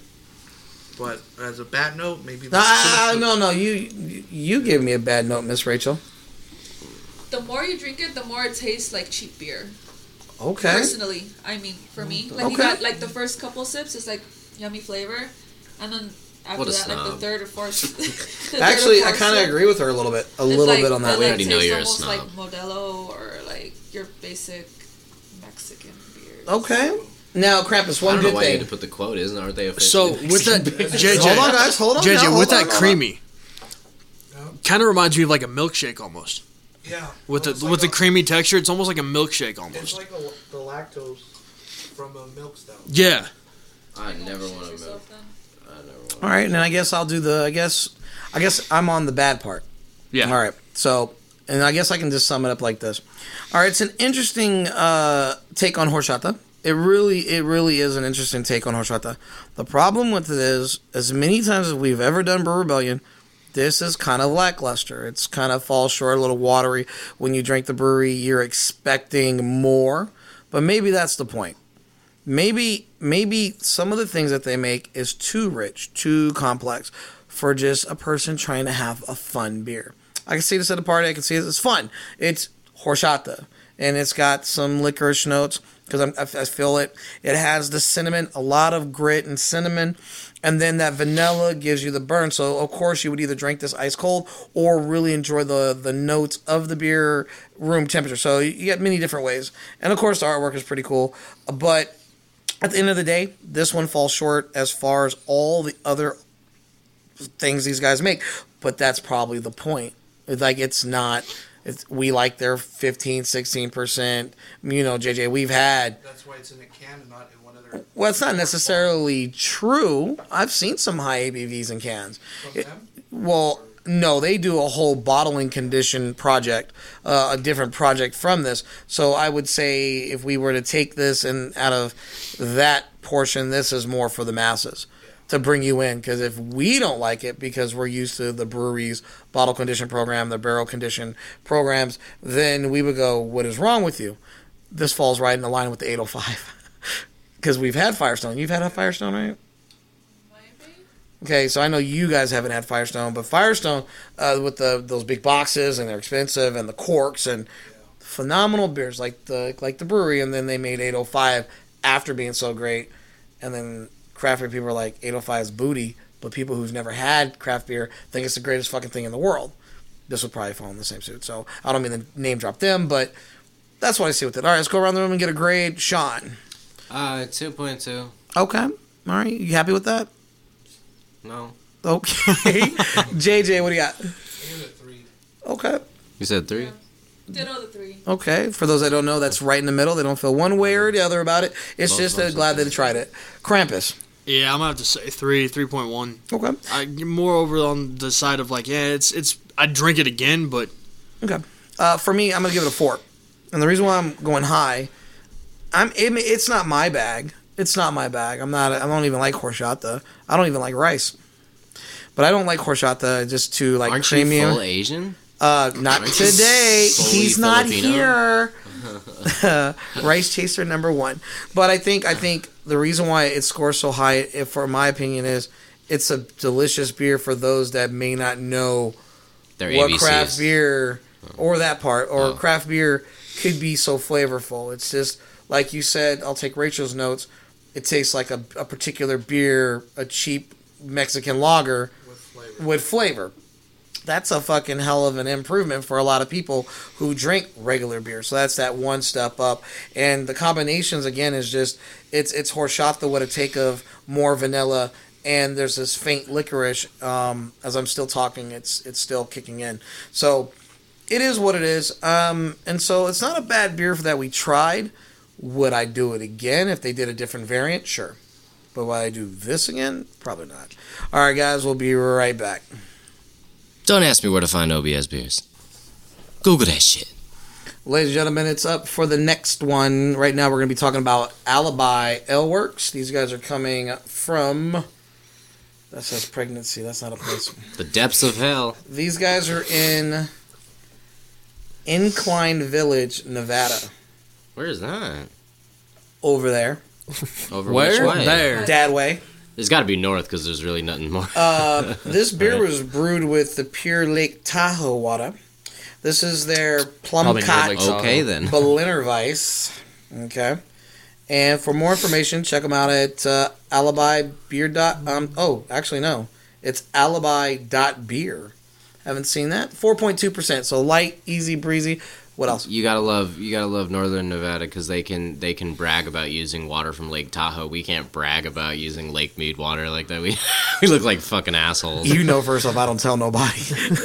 But as a bad note, maybe... The Ah, no, no, you you gave me a bad note, Miss Rachel. The more you drink it, the more it tastes like cheap beer. Okay. Personally, I mean, for me, like Okay. you got like the first couple sips, it's like yummy flavor, and then after What a that, like the snob. third or fourth. the third or Actually, I fourth kind of sip, agree with her a little bit. A it's little like- bit on that. it, We like, already know tastes you're a almost snob. like Modelo or like your basic Mexican beer. Okay. Now, Krampus, I one don't know good why you thing. had to put the quote, isn't aren't they So officially? with that, J J, Hold on, guys, hold on J J, now, hold with on, that hold on. creamy, kind of reminds me of like a milkshake almost. Yeah. With the Almost like with the a- creamy texture, it's almost like a milkshake almost. It's like a, the lactose from a milk stout. Yeah. I never want to milk. All right, and then I guess I'll do the. I guess, I guess I'm on the bad part. Yeah. All right. So, and I guess I can just sum it up like this. All right, it's an interesting uh, take on horchata. It really, it really is an interesting take on horchata. The problem with it is, as many times as we've ever done Brew Rebellion, this is kind of lackluster. It's kind of falls short, a little watery. When you drink the brewery, you're expecting more, but maybe that's the point. Maybe maybe some of the things that they make is too rich, too complex for just a person trying to have a fun beer. I can see this at a party. I can see this. It's fun. It's horchata, and it's got some licorice notes because I, I feel it. It has the cinnamon, a lot of grit and cinnamon, and then that vanilla gives you the burn. So, of course, you would either drink this ice cold or really enjoy the, the notes of the beer room temperature. So you get many different ways. And, of course, the artwork is pretty cool. But at the end of the day, this one falls short as far as all the other things these guys make. But that's probably the point. It's like, it's not... It's, we like their fifteen, sixteen percent. You know, J J, we've had... That's why it's in a can and not in one of their... Well, it's not necessarily true. I've seen some high A B Vs in cans. It- well, no, they do a whole bottling condition project, uh, a different project from this. So I would say if we were to take this and out of that portion, this is more for the masses to bring you in. Because if we don't like it because we're used to the brewery's bottle condition program, the barrel condition programs, then we would go, what is wrong with you? This falls right in the line with the eight oh five. Because we've had Firestone. You've had a Firestone, right? Okay, so I know you guys haven't had Firestone, but Firestone, uh, with the those big boxes, and they're expensive, and the corks, and phenomenal beers like the like the brewery, and then they made eight oh five after being so great, and then craft beer people are like, eight oh five is booty, but people who's never had craft beer think it's the greatest fucking thing in the world. This would probably fall in the same suit, so I don't mean to name drop them, but that's what I see with it. All right, let's go around the room and get a grade. Sean. Uh, two point two. Okay. All right, you happy with that? No. Okay. J J, what do you got? Okay. You said three? Ditto the three. Okay. For those that don't know, that's right in the middle. They don't feel one way or the other about it. It's Most just they're glad they tried it. Krampus. Yeah, I'm gonna have to say three, three point one. Okay. I more over on the side of like, yeah, it's it's. I'd drink it again, but Okay. Uh, for me, I'm gonna give it a four, and the reason why I'm going high, I'm it, it's not my bag. It's not my bag. I'm not. I don't even like horchata. I don't even like rice. But I don't like horchata just to like Aren't creamy. you full Asian? Uh, not Aren't you today. fully He's not Filipino? here. Rice chaser number one. But I think I think the reason why it scores so high, if, for my opinion, is it's a delicious beer for those that may not know Their what A B Cs. craft beer or that part or craft beer could be so flavorful. It's just like you said. I'll take Rachel's notes. It tastes like a, a particular beer, a cheap Mexican lager with flavor. with flavor. That's a fucking hell of an improvement for a lot of people who drink regular beer. So that's that one step up. And the combinations, again, is just, it's it's horchata with a take of more vanilla, and there's this faint licorice. Um, as I'm still talking, it's it's still kicking in. So it is what it is. Um, and so it's not a bad beer that we tried. Would I do it again if they did a different variant? Sure. But will I do this again? Probably not. All right, guys, we'll be right back. Don't ask me where to find O B S beers. Google that shit. Ladies and gentlemen, it's up for the next one. Right now, we're going to be talking about Alibi Ale Works. These guys are coming from... That says pregnancy. That's not a place. The depths of hell. These guys are in Incline Village, Nevada. Where is that? Over there. Over Where? which way? There. Dad way. There's got to be north because there's really nothing more. Uh, this beer Right. was brewed with the pure Lake Tahoe water. This is their plum Probably cot Lake Tahoe. Okay, then. Berliner Weiss. Okay. And for more information, check them out at uh, alibi beer dot um oh actually no, it's alibi dot beer. Haven't seen that. four point two percent, so light, easy breezy. What else? You gotta love, you gotta love Northern Nevada because they can, they can brag about using water from Lake Tahoe. We can't brag about using Lake Mead water like that. We, we look like fucking assholes. You know, first off, I don't tell nobody.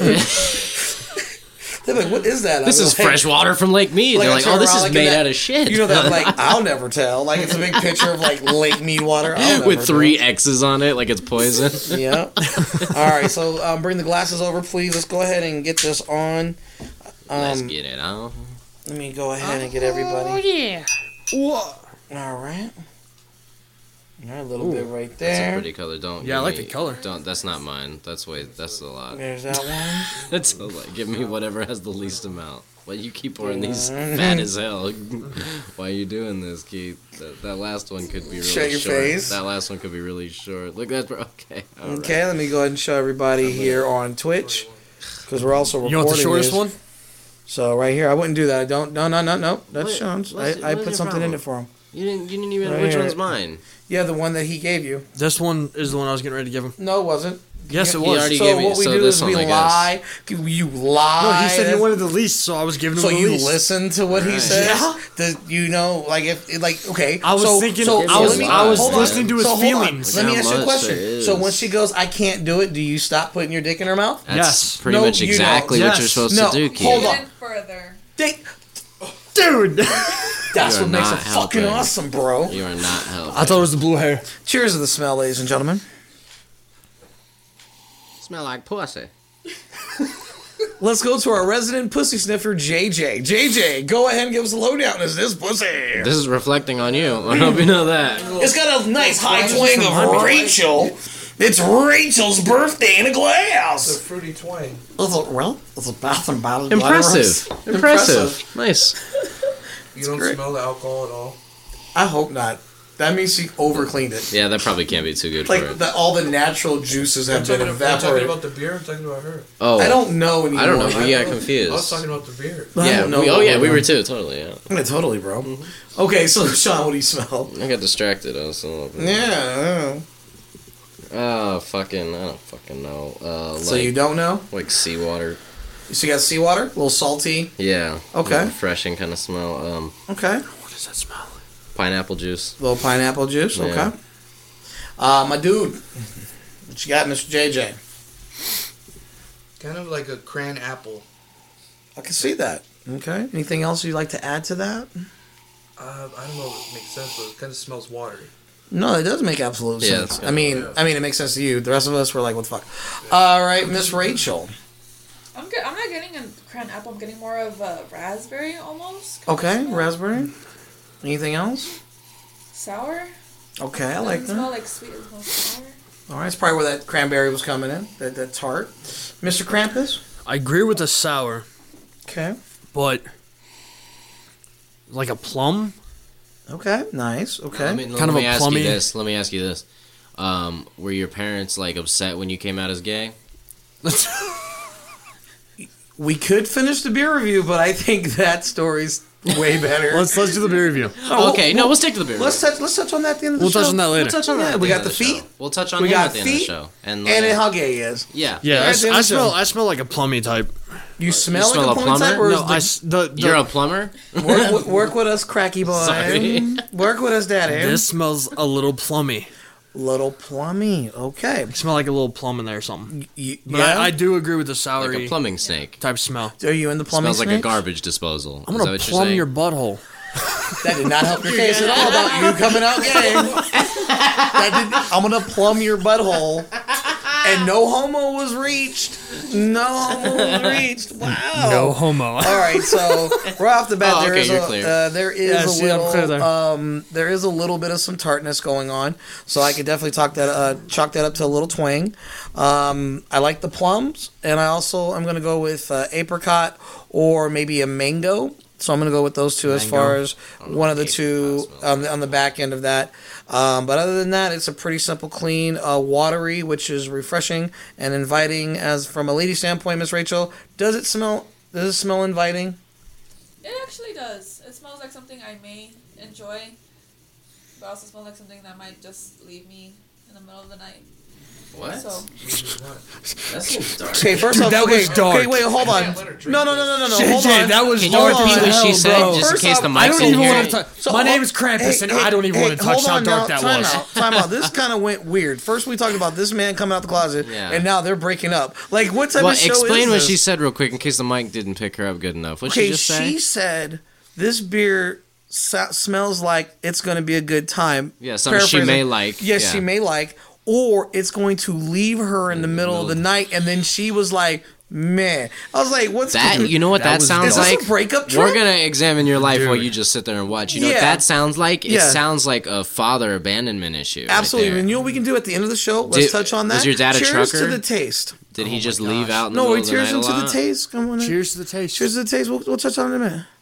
They're like, what is that? This I'm is like, fresh water from Lake Mead. Like, They're I like, turn oh, this around, is like, made that- out of shit. You know that? Like, I'll never tell. Like, it's a big picture of like Lake Mead water I'll never with three tell. X's on it, like it's poison. Yeah. All right, so um, bring the glasses over, please. Let's go ahead and get this on. Um, Let's get it on. Let me go ahead and get everybody. Oh, yeah. All right. All right, a little Ooh, bit right That's a there. pretty color. Don't. Yeah, I give like me- the color. Don't. That's not mine. That's way. That's a lot. There's that one. That's a lot. Give me whatever has the least amount. Why you keep pouring these Mhm. fat as hell? Why are you doing this, Keith? That, that last one could be really Shut your short. face. That last one could be really short. Look, that's okay. all right. Okay, let me go ahead and show everybody here on Twitch because we're also recording. You want the shortest this. one? So right here, I wouldn't do that. I don't. No, no, no, no. That's What- Sean's. what's- I, I what's put your something in problem? it for him. You didn't. You didn't even. Right which here. one's mine? Yeah, the one that he gave you. This one is the one I was getting ready to give him. No, it wasn't. Yes, it He was. already So gave me- what we so do this is we one, I lie. You lie. No, he said he wanted the least, so I was giving him So the you least. listen to what he Right. says? Yeah. The, you know, like if like okay. I was so, thinking- So, I so was- let me- I was hold on. listening to his So hold on. feelings. Let me Look ask how you a much question. there So is. when she goes, I can't do it. Do you stop putting your dick in her mouth? That's Yes. pretty No, much you exactly don't. what Yes. you're supposed No, to do, Keith. hold on. Even further. Dick. Dude! That's You are what makes it not fucking helping. awesome, bro. You are not helping. I thought it was the blue hair. Cheers to the smell, ladies and gentlemen. Smell like pussy. Let's go to our resident pussy sniffer, J J. J J, go ahead and give us a lowdown. Is this pussy? This is reflecting on you. I hope you know that. It's got a nice high twang of Rachel. It's Rachel's birthday in a It's a glass. fruity twang. It's a, well, it's a bath and body. Impressive. Impressive. Impressive. Nice. You don't great. smell the alcohol at all. I hope not. That means she over cleaned it. Yeah, that probably can't be too good for Like it. the, all the natural juices I'm have been talking, I'm talking evaporated. about the beer. I'm talking about her. Oh, I don't know anymore. I don't know. We got I was confused. talking about the beer. I Yeah. don't know We, oh what yeah, we we're were doing. too. Totally. Yeah. Yeah, totally, bro. Okay, so Sean, what do you smell? I got distracted. I was so. Yeah. Oh fucking! I don't fucking know. Uh, like, So you don't know? like seawater. So you got seawater, a little salty. Yeah. Okay. Refreshing kind of smell. Um, Okay. What does that smell? pineapple juice. A little pineapple juice. Yeah. Okay. Uh, my dude, what you got, Mister J J? Kind of like a cran apple. I can see that. Okay. Anything else you'd like to add to that? Uh, I don't know if it makes sense, but it kind of smells watery. No, it does make absolute Yeah, sense. it's I mean, yeah. I mean, it makes sense to you. The rest of us were like, "What the fuck?" All right, Miss Rachel. I'm get, I'm not getting a cran apple. I'm getting more of a raspberry almost. Okay, raspberry. Anything else? Sour. Okay, I It like doesn't smell that. like sweet. It smells sour. All right, it's probably where that cranberry was coming in. That that tart. Mister Krampus. I agree with the sour, Okay. but like a plum? Okay. Nice. Okay. Let me, let Kind of me a ask plummy- you this. Let me ask you this. Um, were your parents like upset when you came out as gay? We could finish the beer review, but I think that story's way better. let's let's do the beer review. Oh, okay, we'll- no, let's stick to the beer. Let's touch. Let's touch on that at the end of the We'll show. touch on that later. We'll touch on that. Yeah, at we the got end of the feet. show. We'll touch on We him got at the end of feet, the show. And, And like, how gay he is. yeah. Yeah, I, Right, s- the I end smell show. I smell like a plummy type. You smell, smell like a a plumber type, plumber? or is No, the- I s- the, the You're a plumber? work, with- work with us, cracky boy. Sorry. Work with us, daddy. this smells a little plummy. Little plummy. Okay. Smell like a little plum in there or something. Y- But yeah. I, I do agree with the Like soury a plumbing snake. type smell. Are you in the plumbing? Smells like a snakes? garbage disposal. I'm Is that gonna what you're plumb saying? your butthole. That did not help your case at all about you coming out gay. That did, I'm gonna plumb your butthole. And no homo was reached. No homo was reached. Wow. No homo. All right, so right off the bat, Oh, there okay, is you're a clear. uh, there is Yeah, a see, I'm clear little there. um there is a little bit of some tartness going on. So I could definitely talk that uh, chalk that up to a little twang. Um, I like the plums, and I also I'm gonna go with uh, apricot or maybe a mango. So I'm going to go with those two as Mango. far as Oh, one of the apricot two smells on the, on the back end of that. Um, but other than that, it's a pretty simple, clean, uh, watery, which is refreshing and inviting. As from a lady standpoint, Miss Rachel, does it smell? Does it smell inviting? It actually does. It smells like something I may enjoy, but also smells like something that might just leave me in the middle of the night. What? So, That seems dark. Okay, first Dude, off, that okay, was dark. okay, wait, hold on. No, no, no, no, no, no, J J, hold on. that was Can you dark repeat as what hell, she said, bro. just in First case off, the I mics don't didn't even hear want it? to touch. So, My hold- name is Krampus, hey, and hey, I don't even hey, want to touch hold how on dark now, that time was. Out, time out. This kind of went weird. First, we talked about this man coming out the closet, Yeah. and now they're breaking up. Like, what type Well, of show explain is what this? she said real quick in case the mic didn't pick her up good enough. What Okay, she just say? she said this beer sa- smells like it's going to be a good time. Yeah, something she Paraphrasing. may like. Yes, Yeah. she may like, or it's going to leave her in the middle of the night, and then she was like, "Man," I was like, "What's That you know what that, was sounds Is this like? a breakup We're trip? gonna examine your life while Dude. you just sit there and watch. You know Yeah. what that sounds like? It Yeah. sounds like a father abandonment issue. right Absolutely. there. And you know what we can do at the end of the show? Let's Did- touch on that. was your dad a Cheers trucker? to the taste. Did he just leave out in the No, middle we of the cheers night a into the lot? taste. Come on in. Cheers to the taste. Cheers to the taste. We'll, we'll touch on it in a minute.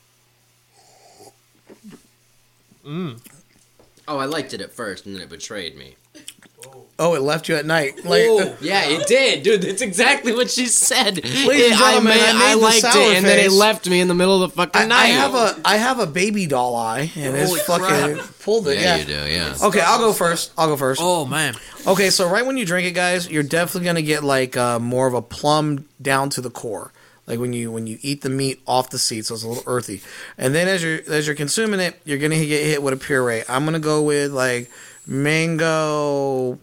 Oh, I liked it at first, and then it betrayed me. Oh, it left you at night. Like, Oh, yeah, it did, dude. That's exactly what she said. Ladies It- and gentlemen, I, I ma- made I the liked sour it, and then it face. left me in the middle of the fucking I, night. I have a I have a baby doll eye, and it's Holy fucking pulled it. Yeah, Yeah, you do. Yeah. Okay, I'll go first. I'll go first. Oh man. Okay, so right when you drink it, guys, you're definitely gonna get like uh, more of a plum down to the core. Like when you when you eat the meat off the seed, so it's a little earthy. And then as you're as you're consuming it, you're gonna get hit with a puree. I'm gonna go with like mango,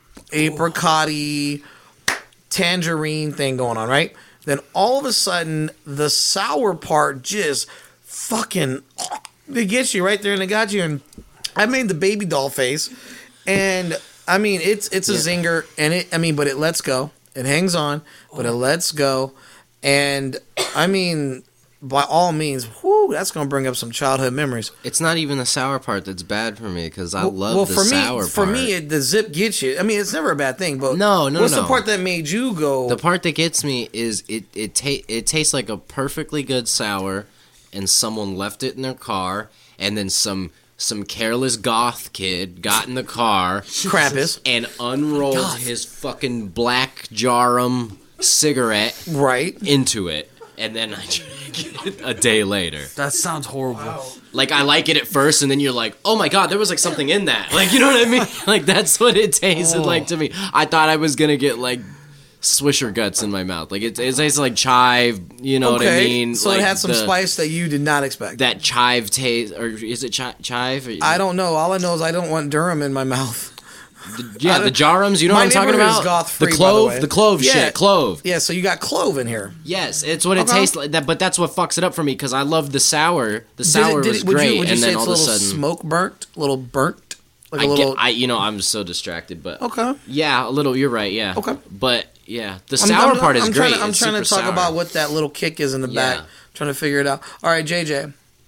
apricot-y, tangerine thing going on, right? Then all of a sudden, the sour part just fucking it gets you right there, and it got you. And I made the baby doll face, and I mean it's it's a zinger, and it I mean, but it lets go. It hangs on, but it lets go, and I mean, by all means, whoo, that's gonna bring up some childhood memories. It's not even the sour part that's bad for me because I Well, love well, the for sour me, part. For me, it, the zip gets you. I mean, it's never a bad thing, but No, no, what's no. the part that made you go? The part that gets me is it it ta- it tastes like a perfectly good sour, and someone left it in their car, and then some some careless goth kid got in the car, Krampus, and unrolled God. his fucking black Jarum cigarette right into it, and then I drank it a day later. That sounds horrible. Like I like it at first, and then you're like, "Oh my god, there was like something in that." Like you know what I mean? Like that's what it tasted Oh. like to me. I thought I was gonna get like Swisher guts in my mouth. Like it, it tastes like chive. You know okay, what I mean? so like it had some the- spice that you did not expect. That chive taste, or is it chi- chive? Or, I don't know. All I know is I don't want Durham in my mouth. yeah, I the don't- Jarums. You know My what I'm talking neighborhood is about? goth-free, the by clove, the way. the clove Yeah. shit, clove. Yeah, so you got clove in here. Yes, it's what it Okay. tastes like. That, but that's what fucks it up for me because I love the sour. The Did sour it, did was it, would great, you, would you and say then it's all a of a little sudden, smoke burnt, a little burnt, like I a little. get, I you know I'm so distracted, but Okay. yeah, a little. You're right, yeah. Okay. But yeah, the I'm- sour I'm- part is I'm great. Trying to, I'm It's trying to super talk sour. about what that little kick is in the back. Yeah. Trying to figure it out. All right, J J.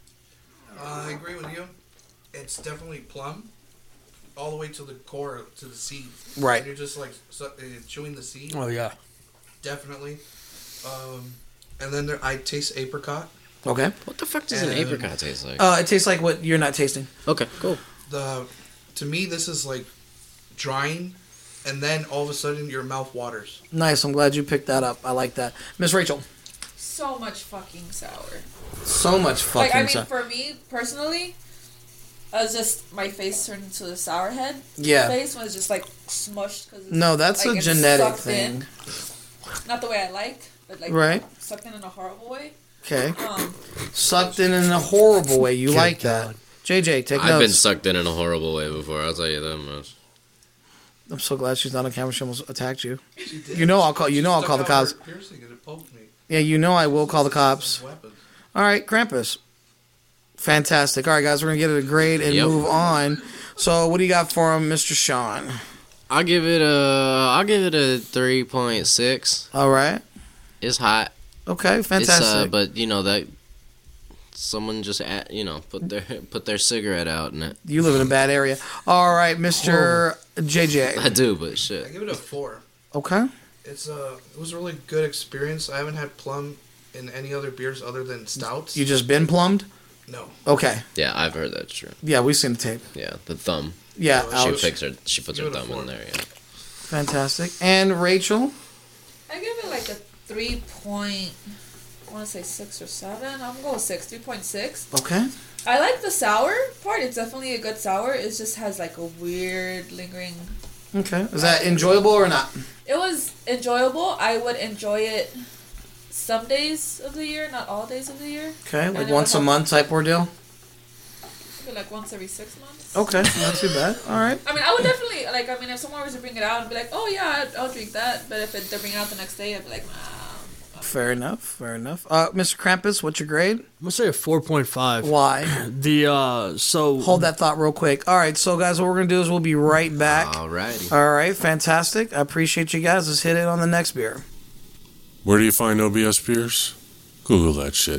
Uh, I agree with you. It's definitely plum, all the way to the core, to the seed. Right. And you're just like su- uh, chewing the seed. Oh yeah. Definitely. Um, and then there, I taste apricot. Okay. What the fuck does an And- apricot taste like? Uh, it tastes like what you're not tasting. Okay, cool. The to me this is like drying, and then all of a sudden your mouth waters. Nice. I'm glad you picked that up. I like that, Miss Rachel. so much fucking sour. So much fucking Like I mean, sour. for me personally, I was just my face turned into a sour head. Yeah. face was just like smushed because No, that's like, a it's genetic sucked in. thing. Not the way I like, but like Right. sucked in in a horrible way. Okay. Um, Sucked in in a horrible way. You like that. J J, take I've been notes. sucked in in a horrible way before. I'll tell you that much. I'm so glad she's not on camera. She almost attacked you. You know I'll call. You know I'll call the cops. Piercing and it poked me. Yeah, you know I will call the cops. Weapon. All right, Krampus. Fantastic. All right, guys, we're going to get it a grade and Yep. move on. So what do you got for him, Mister Sean? I'll give it a. I'll give it a three point six. All right. It's hot. Okay, fantastic. It's, uh, but you know that someone just at, you know put their put their cigarette out in it. You live in a bad area. All right, Mister J J. I do, but shit. I give it a four. Okay. It's a. It was a really good experience. I haven't had plum in any other beers other than stouts. You just been plumbed? No. Okay. Yeah, I've heard that's true. Yeah, we've seen the tape. Yeah, the thumb. Yeah, she ouch. picks her. She puts her Give it a thumb four. in there. Yeah. Fantastic. And Rachel? I give it like a three point. I want to say six or seven. I'm gonna go with six. Three point six. Okay. I like the sour part. It's definitely a good sour. It just has like a weird lingering. Okay. Is that enjoyable or not? It was enjoyable. I would enjoy it some days of the year, not all days of the year. Okay, And like it once a would month type ordeal? Maybe like once every six months. Okay, not too bad. All right. I mean, I would definitely, like, I mean, if someone was to bring it out, I'd be like, oh yeah, I'd, I'll drink that. But if it, they're bringing it out the next day, I'd be like, nah. Fair enough, fair enough. Uh, Mister Krampus, what's your grade? I'm gonna say a four point five. Why? The uh, so Hold that thought real quick. All right, so guys, what we're gonna do is we'll be right back. Alrighty. All right, fantastic. I appreciate you guys. Let's hit it on the next beer. Where do you find O B S beers? Google that shit.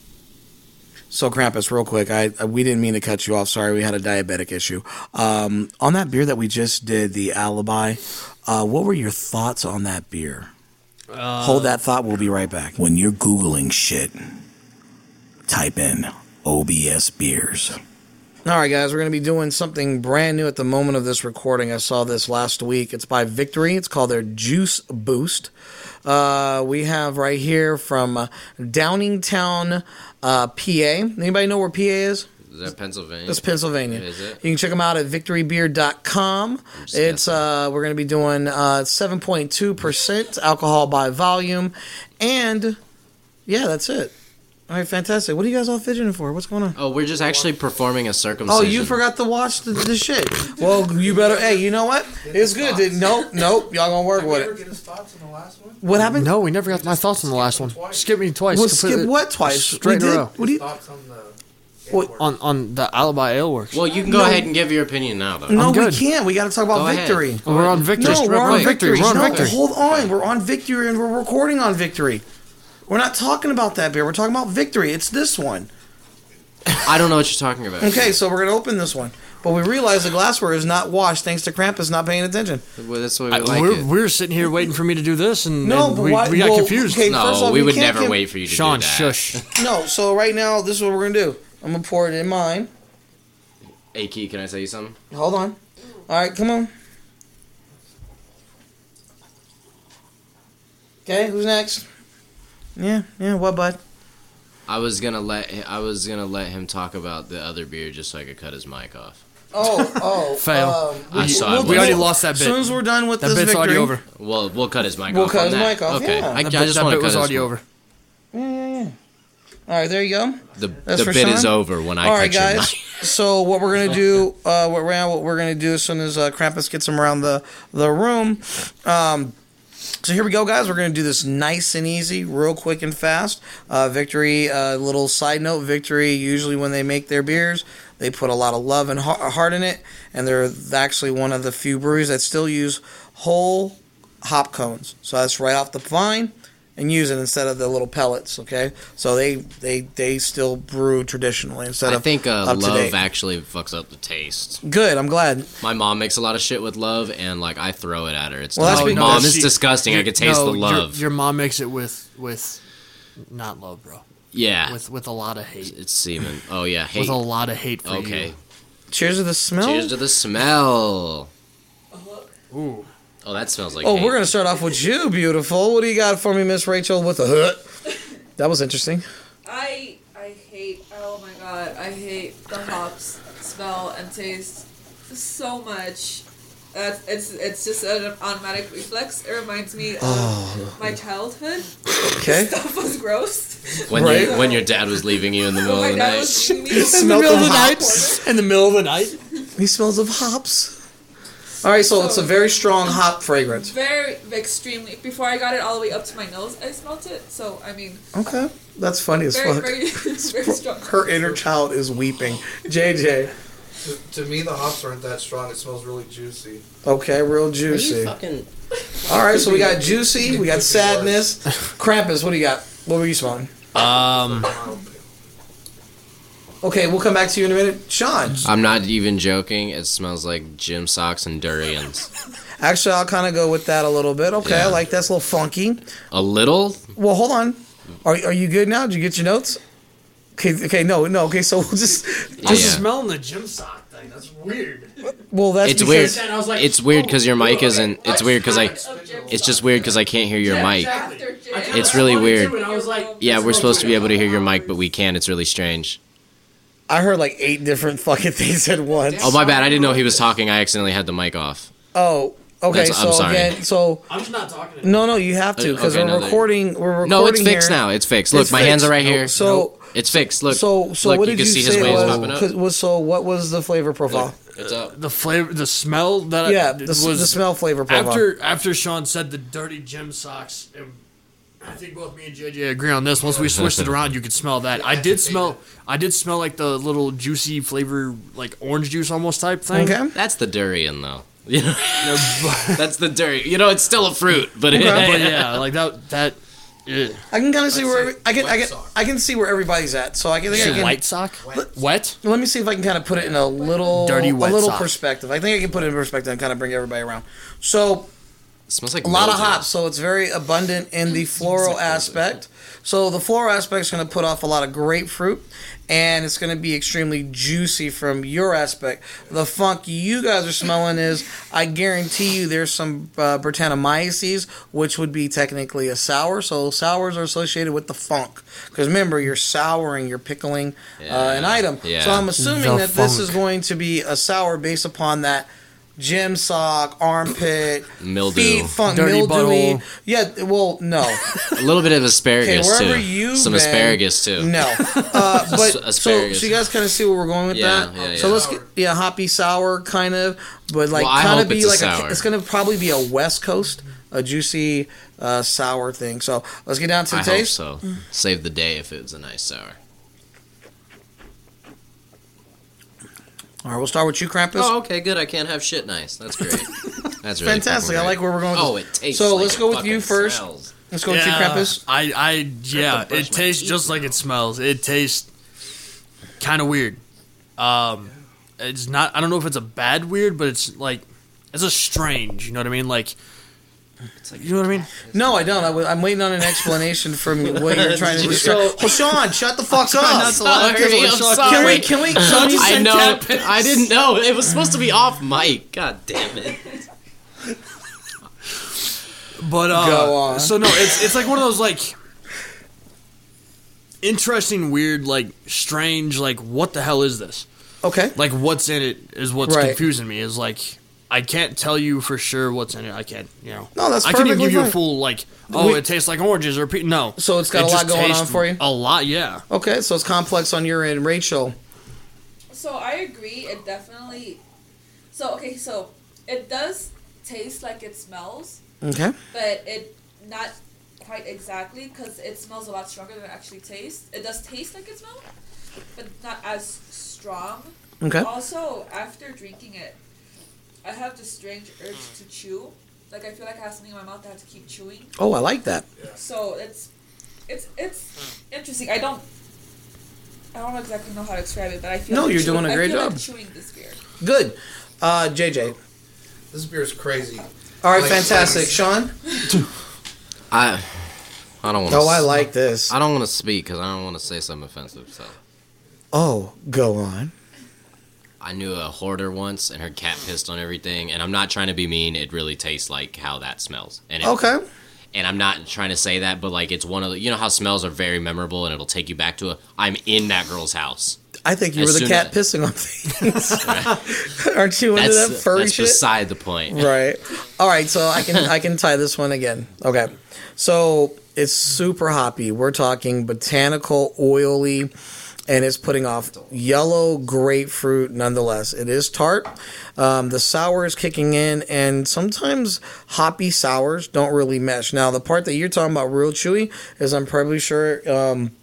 So Krampus, real quick, I, I we didn't mean to cut you off. Sorry, we had a diabetic issue. Um, on that beer that we just did, the Alibi. Uh, what were your thoughts on that beer? Uh, Hold that thought. We'll be right back. When you're Googling shit, type in O B S beers. All right, guys, we're going to be doing something brand new at the moment of this recording. I saw this last week. It's by Victory. It's called their Juice Boost. Uh, we have right here from uh, Downingtown, uh, P A. Anybody know where P A is? Is that Pennsylvania? That's Pennsylvania. Is it? You can check them out at victory beer dot com. It's uh, we're going to be doing uh, seven point two percent alcohol by volume, and yeah, that's it. All right, fantastic. What are you guys all fidgeting for? What's going on? Oh, we're just actually performing a Oh, circumcision. you forgot to watch the, the shit. Well, you better. Hey, you know what? It's good. Did, nope, nope. Y'all gonna work with it. Get his thoughts on the last one? What happened? No, we never got my thoughts on the last one. Skip me twice. Well, completely- skip what twice? Straight We in a did- row. what do you- Thoughts on the What? On on the Alibi Ale Works. Well, you can go No. ahead and give your opinion now, though. No, I'm we good. can't. We got to talk about Go ahead. Victory. Go We're ahead. on Victory. No, We're we're on on Victory. We're on no, Victory. hold on. We're on Victory and we're recording on Victory. We're not talking about that beer. We're talking about Victory. It's this one. I don't know what you're talking about. Okay, so we're going to open this one. But we realize the glassware is not washed thanks to Krampus not paying attention. Well, that's the way we I- like we're, it. we're sitting here waiting for me to do this, and, No, and but we, why- we got well, confused. okay, no, first off, we we would can't never give- wait for you to Sean, do that. shush. No, so right now, this is what we're going to do. I'm going to pour it in mine. Hey, Key, can I tell you something? Hold on. All right, come on. Okay, who's next? Yeah, yeah, what, bud? I was gonna let I was gonna let him talk about the other beer just so I could cut his mic off. Oh, oh. Fail. Um, I saw it. We already lost that As bit. soon as we're done with That this bit's Victory. already over. Well, we'll cut his mic We'll off. cut on his that. mic off, Okay, yeah. I, I That, just that want to bit cut was his already mic. over. Yeah, yeah, yeah. All right, there you go. The, That's the for bit Sean. is over when I All cut right, your guys. mic. So what we're gonna do, uh, what we're what we're gonna do as soon as uh, Krampus gets him around the the room. Um, so here we go, guys. We're gonna do this nice and easy, real quick and fast. Uh, Victory. Uh, little side note: Victory. Usually, when they make their beers, they put a lot of love and heart in it, and they're actually one of the few breweries that still use whole hop cones. So that's right off the vine. And use it instead of the little pellets, okay? So they they, they still brew traditionally instead I of think uh, up to love date. actually fucks up the taste. Good, I'm glad. My mom makes a lot of shit with love, and like I throw it at her. It's Well, that's like, because mom, she- it's disgusting. I Your- could taste no, the your- love. Your, mom makes it with with not love, bro. Yeah, With with a lot of hate. it's semen. Oh yeah, hate. With a lot of hate for Okay. you. Cheers to the smell. Cheers to the smell. Ooh. Oh, that smells like. Oh, hate. we're gonna start off with you, beautiful. What do you got for me, Miss Rachel? With a hut. That was interesting. I I hate. Oh my god, I hate the hops smell and taste so much. That's it's it's just an automatic reflex. It reminds me of Oh. my childhood. Okay. Stuff was gross. When Right. you, when your dad was leaving you in the middle my of the dad night. was leaving me He in the smelled middle of of the night. hops. In the middle of the night. He smells of hops. All right, so it's a very strong hop fragrance. Very extremely. Before I got it all the way up to my nose, I smelled it. So I mean, Okay. That's funny as Very, fuck. very, very strong. Her inner child is weeping. J J. To, to me, the hops aren't that strong. It smells really juicy. Okay, real juicy. Fucking... All right, so we got juicy, we got sadness. Krampus, what do you got? What were you smelling? Um. Okay, we'll come back to you in a minute. Sean. I'm not even joking. It smells like gym socks and durians. Actually, I'll kind of go with that a little bit. Okay, Yeah. I like that's a little funky. A little? Well, hold on. Are are you good now? Did you get your notes? Okay, okay, no, no. Okay, so we'll just I'm just smelling the gym sock thing. That's weird. well, that's It's weird. because- I was like, It's weird because your mic isn't. It's weird because I. It's just weird because I can't hear your mic. It's really weird. And I was like, Yeah, we're supposed to be able to hear your mic, but we can't. It's really strange. I heard like eight different fucking things at once. Oh, my bad. I didn't know he was talking. I accidentally had the mic off. Oh, okay. That's- so I'm sorry. again, so I'm just not talking. To no, no, you have to because Okay, we're no, they- recording. We're recording. No, it's fixed here. now. It's fixed. Look, It's my hands fixed. are right here. So, It's fixed. Look. so, so Look, what you did can you see his say waves was, popping up. 'cause- was? So, what was the flavor profile? It's up. The flavor, the smell that I, Yeah, the, was the smell flavor profile. after after Sean said the dirty gym socks. It, I think both me and J J agree on this. Once we switched it around, you could smell that. I did smell. I did smell like the little juicy flavor, like orange juice almost type thing. Okay. That's the durian, though. You know, that's the durian. You know, it's still a fruit, but it, but yeah, like that. That. Yeah. I can kind of see where I can I can I can see where everybody's at. So I can think I can White sock. Wet. Let me see if I can kind of put it in a little Dirty wet a little sock. perspective. I think I can put it in perspective and kind of bring everybody around. So It smells like a lot of mildew. hops, so it's very abundant in the floral aspect. So the floral aspect is going to put off a lot of grapefruit, and it's going to be extremely juicy from your aspect. The funk you guys are smelling is, I guarantee you, there's some uh, Brettanomyces, which would be technically a sour. So sours are associated with the funk, because remember, you're souring, you're pickling uh, an item. Yeah. So I'm assuming The that this funk. is going to be a sour based upon that gym sock, armpit, Mildew. feet, funk, Dirty mildewy. butthole. Yeah, well, no. A little bit of asparagus Okay, wherever too. you've Some been- asparagus too. No. Uh, but so, asparagus. so you guys kind of see where we're going with Yeah, that. yeah, So yeah. let's get yeah, hoppy sour kind of, but like Well, I kind of hope be it's a like sour. it's going to probably be a West Coast, a juicy uh, sour thing. So let's get down to the I hope taste. so. Save the day if it was a nice sour. All right, we'll start with you, Krampus. Oh, okay, good. I can't have shit nice. That's great. That's really Fantastic. fucking I great. like where we're going with Oh, this. it tastes. So like let's it go with you fucking first. smells. Let's go with you, Krampus. I, I, yeah, it tastes just like it smells. It tastes kind of weird. Um, it's not. I don't know if it's a bad weird, but it's like it's a strange. You know what I mean? Like, it's like you know what I mean? No, I don't. I w- I'm waiting on an explanation from what you're trying to do. So- Well, Sean, shut the fuck trying up. not to laugh because Sorry, of I'm what Sean- sorry. Can we? Can we? Sean, you I said know. cat piss. I didn't know. It was supposed to be off mic. God damn it. But uh, Go on. so no, it's it's like one of those like interesting, weird, like strange, like what the hell is this? Okay. Like what's in it is what's Right. confusing me. Is like I can't tell you for sure what's in it. I can't, you know. No, that's I couldn't even perfectly give you a fine. full like. Oh, We- it tastes like oranges or pe- no. So it's got It a lot just going on tastes for you? A lot, yeah. Okay, so it's complex on your end, Rachel. So I agree. It definitely. So okay, so it does taste like it smells, Okay. but it not quite exactly because it smells a lot stronger than it actually tastes. It does taste like it smells, but not as strong. Okay. Also, after drinking it, I have this strange urge to chew. Like I feel like I have something in my mouth that I have to keep chewing. Oh, I like that. So it's it's it's interesting. I don't I don't exactly know how to describe it, but I feel No, like you're chewing, doing a great I feel job. Like chewing this beer. Good. Uh, J J. This beer is crazy. All right, Like- fantastic. like- Sean? I. I don't want. Oh, I like this. I don't want to speak because I don't want to say something offensive. So Oh, go on. I knew a hoarder once, and her cat pissed on everything. And I'm not trying to be mean. It really tastes like how that smells. And it, Okay. And I'm not trying to say that, but like it's one of the. You know how smells are very memorable, and it'll take you back to a. I'm in that girl's house. I think you As were the soon cat as- pissing on things. Aren't you into That's, that furry that's shit? beside the point. Right. All right, so I can I can tie this one again. Okay. So it's super hoppy. We're talking botanical, oily, and it's putting off yellow grapefruit nonetheless. It is tart. Um, the sour is kicking in, and sometimes hoppy sours don't really mesh. Now, the part that you're talking about real chewy is I'm probably sure um,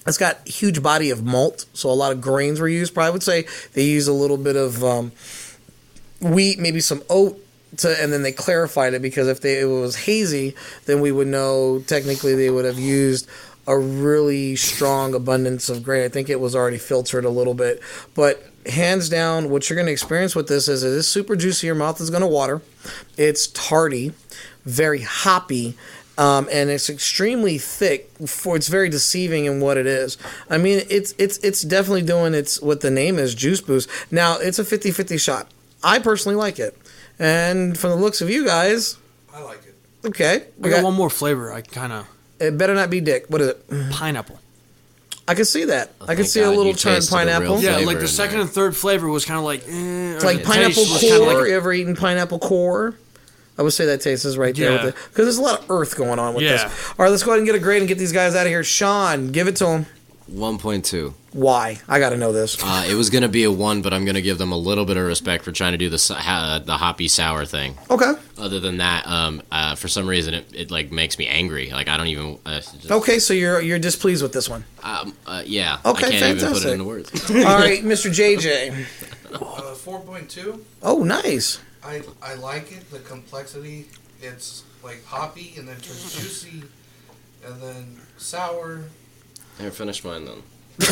It's got a huge body of malt, so a lot of grains were used. Probably would say they use a little bit of um, wheat, maybe some oat, to, and then they clarified it because if they, it was hazy, then we would know technically they would have used a really strong abundance of grain. I think it was already filtered a little bit. But hands down, what you're going to experience with this is it is super juicy. Your mouth is going to water. It's tarty, very hoppy. Um, and it's extremely thick. For it's very deceiving in what it is. I mean, it's it's it's definitely doing its what the name is, juice boost. Now it's a fifty-fifty shot. I personally like it, and from the looks of you guys, I like it. Okay, I got, got one more flavor. I kind of. It better not be dick. What is it? Pineapple. I can see that. Oh, I can see God, a little turn pineapple. Yeah, like the second and third flavor was kind of like. Eh, it's like pineapple core. Like, you ever eaten pineapple core? I would say that taste is right there yeah. with it because there's a lot of earth going on with yeah. this. All right, let's go ahead and get a grade and get these guys out of here. Sean, give it to them. one point two. Why? I got to know this. Uh, it was going to be a one, but I'm going to give them a little bit of respect for trying to do the uh, the hoppy sour thing. Okay. Other than that, um, uh, for some reason, it, it like makes me angry. Like I don't even. Uh, just, okay, so you're you're displeased with this one. Um, uh, yeah. Okay, I can't fantastic. even put it into words. All right, Mister J J. Uh, four point two. Oh, nice. I I like it. The complexity. It's like hoppy and then turns juicy, and then sour. I finished mine then.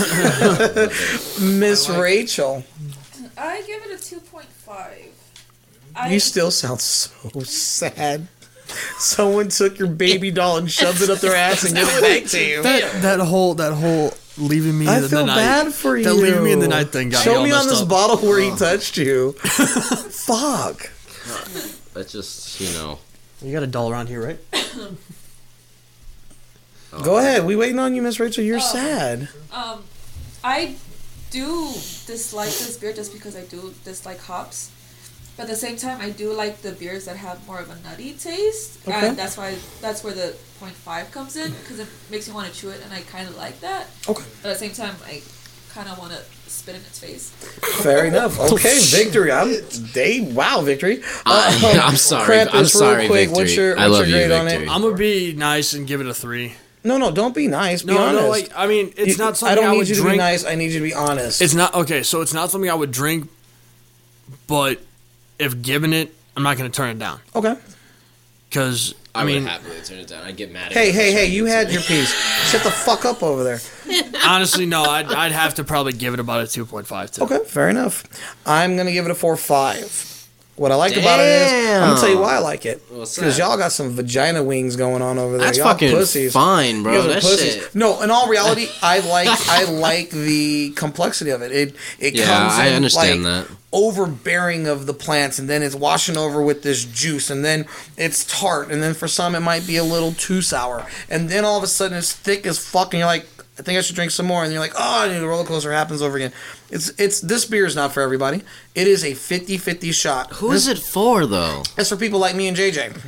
Miss like Rachel. I give it a two point five. You still sound so sad. Someone took your baby doll and shoved it up their ass and gave it back to you. That, that whole that whole leaving me I in the feel night. bad for you. That leaving me in the night thing got Show me all me on messed this up. bottle where Oh. he touched you. Fuck. That's just, you know. You got a doll around here, right? Oh. Go ahead. We waiting on you, Miss Rachel. You're Oh. sad. Um, I do dislike this beer just because I do dislike hops. But at the same time, I do like the beers that have more of a nutty taste. Okay. And that's why that's where the point five comes in, because it makes me want to chew it, and I kind of like that. Okay. But at the same time, I kind of want to spit in its face. Fair enough. Okay, victory. I'm they wow, victory. Uh, Um, I'm sorry. Krampus, I'm sorry, real quick, Victory. What's your, I what's love your you, grade on Victory. it? I'm gonna be nice and give it a three. No, no, don't be nice. Be No, honest. no, like I mean, it's You- not something I don't I need would you to drink. be nice. I need you to be honest. It's not okay. So it's not something I would drink, but if given it, I'm not gonna turn it down. Okay. Because I, I mean, would happily turn it down. I'd get mad at Hey, you. hey, hey! You had your piece. Shut the fuck up over there. honestly, no, I'd, I'd have to probably give it about a two point five too. Okay, fair enough. I'm gonna give it a four five. What I like about it is I'm gonna tell you why I like it. What's Because that? y'all got some vagina wings going on over there. That's y'all fucking pussies. fine, bro. You guys are That pussies. shit- No, in all reality, I like I like the complexity of it. It it Yeah, comes I in understand like that. overbearing of the plants, and then it's washing over with this juice, and then it's tart, and then for some it might be a little too sour, and then all of a sudden it's thick as fuck, and you're like, I think I should drink some more, and you're like, oh, and the roller coaster happens over again. It's it's this beer is not for everybody. It is a fifty-fifty shot. Who this, is it for, though? It's for people like me and J J.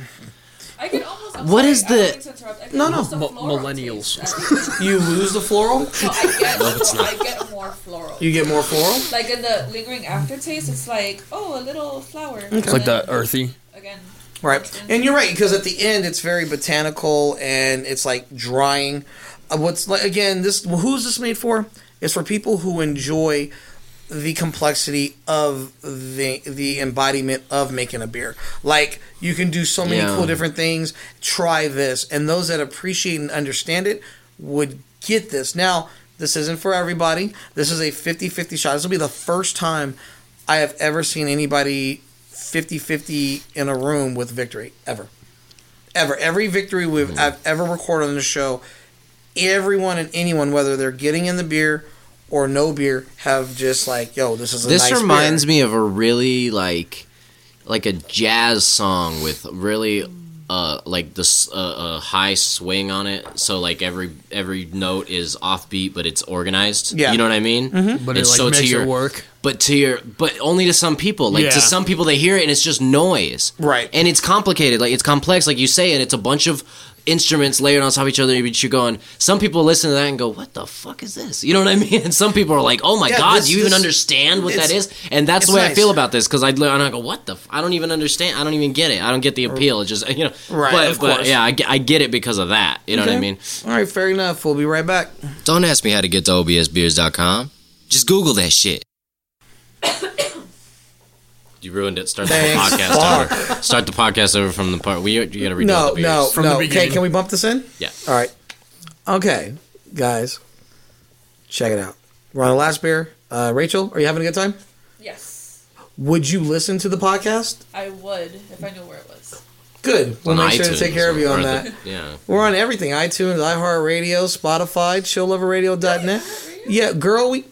I can almost. I'm What sorry, is I don't the- mean to interrupt. I can No, no. almost a Mo- floral millennials. taste. You lose the floral, No, I get. No, it's I get more floral. you get more floral. Like in the lingering aftertaste, it's like, oh, a little flower. It's like the earthy. Again. Right, and you're right because at the end it's very botanical and it's like drying. Uh, what's like again? This who's this made for? It's for people who enjoy the complexity of the the embodiment of making a beer. Like you can do so many Yeah. cool different things. Try this, and those that appreciate and understand it would get this. Now, this isn't for everybody. This is a fifty-fifty shot. This will be the first time I have ever seen anybody fifty-fifty in a room with victory ever, ever. Every victory we've Mm-hmm. I've ever recorded on the show, everyone and anyone, whether they're getting in the beer or no beer, have just like, yo, this is a This nice reminds beer. me of a really like like a jazz song with really uh like this uh, a high swing on it. So like every every note is offbeat, but it's organized. Yeah. You know what I mean? Mhm. But it It's like so to makes your- it work. But to your, but only to some people. Like Yeah. to some people, they hear it and it's just noise. Right. And it's complicated. Like it's complex, like you say, and it's a bunch of instruments layered on top of each other, but you're going, some people listen to that and go, what the fuck is this? You know what I mean? And some people are like, oh my Yeah, God, this- do you even this- understand what it's- that is? And that's it's the way I nice. feel about this, because I, and I go, what the f- I don't even understand. I don't even get it. I don't get the appeal. It's just, you know. Right, But, of but course. yeah, I, get- I get it because of that. You know what I Okay. mean? All right, fair enough. We'll be right back. Don't ask me how to get to O B S beers dot com. Just Google that shit. You ruined it. Start the whole Thanks. podcast over. Start the podcast over from the part. We you got to redo No, the beers. no, From no. the Okay, beginning. can we bump this in? Yeah. All right. Okay, guys, check it out. We're on the last beer. Uh, Rachel, are you having a good time? Yes, Would you listen to the podcast? I would if I knew where it was. Good. We'll On make sure to iTunes take care of you on or that. the- yeah. We're on everything: iTunes, iHeartRadio, Spotify, chill lover radio dot net. Yeah, girl, we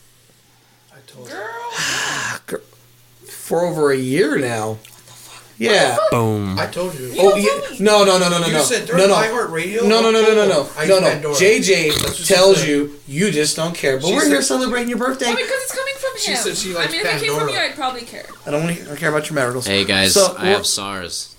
Girl, for over a year now. Yeah. Boom. I told you. Oh yeah. No, no, no, no, no, You no. said no, during no. iHeartRadio? No, no, no, no, no, no. I No, use no. Pandora. J J That's what she tells said. you you just don't care. But She we're said- here celebrating your birthday. well, because it's coming from She him. said she I likes mean, if it came from Pandora. you, I'd probably care. I don't, wanna, I don't care about your marital. Hey guys, So, I have SARS.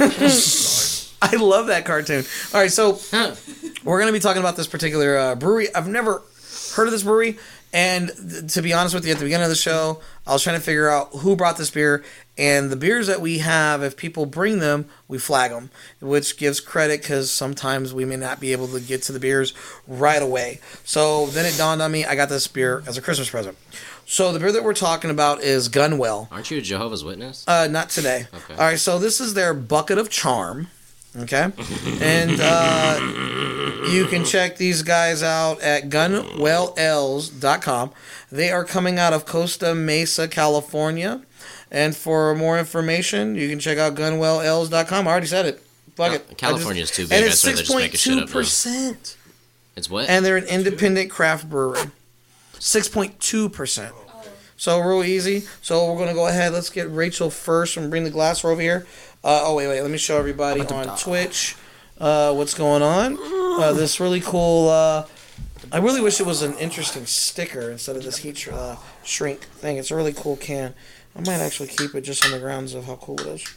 I love that cartoon. All right, so we're going to be talking about this particular uh, brewery. I've never heard of this brewery, and th- to be honest with you, at the beginning of the show, I was trying to figure out who brought this beer, and the beers that we have, if people bring them, we flag them, which gives credit because sometimes we may not be able to get to the beers right away. So then it dawned on me, I got this beer as a Christmas present. So the beer that we're talking about is Gunwell. Aren't you a Jehovah's Witness? Uh, not today. Okay. All right, so this is their Bucket of Charm. Okay, and uh, you can check these guys out at gunwell ales dot com. They are coming out of Costa Mesa, California. And for more information, you can check out gunwell ales dot com. I already said it. Fuck it. California's too big. And I it's swear they're six just point making shit two up now. percent. It's what? And they're an independent craft brewery. six point two percent. So real easy. So we're going to go ahead. Let's get Rachel first and bring the glass over here. Uh, oh, wait, wait. Let me show everybody on Twitch uh, what's going on. Uh, this really cool... Uh, I really wish it was an interesting sticker instead of this heat sh- uh, shrink thing. It's a really cool can. I might actually keep it just on the grounds of how cool it is.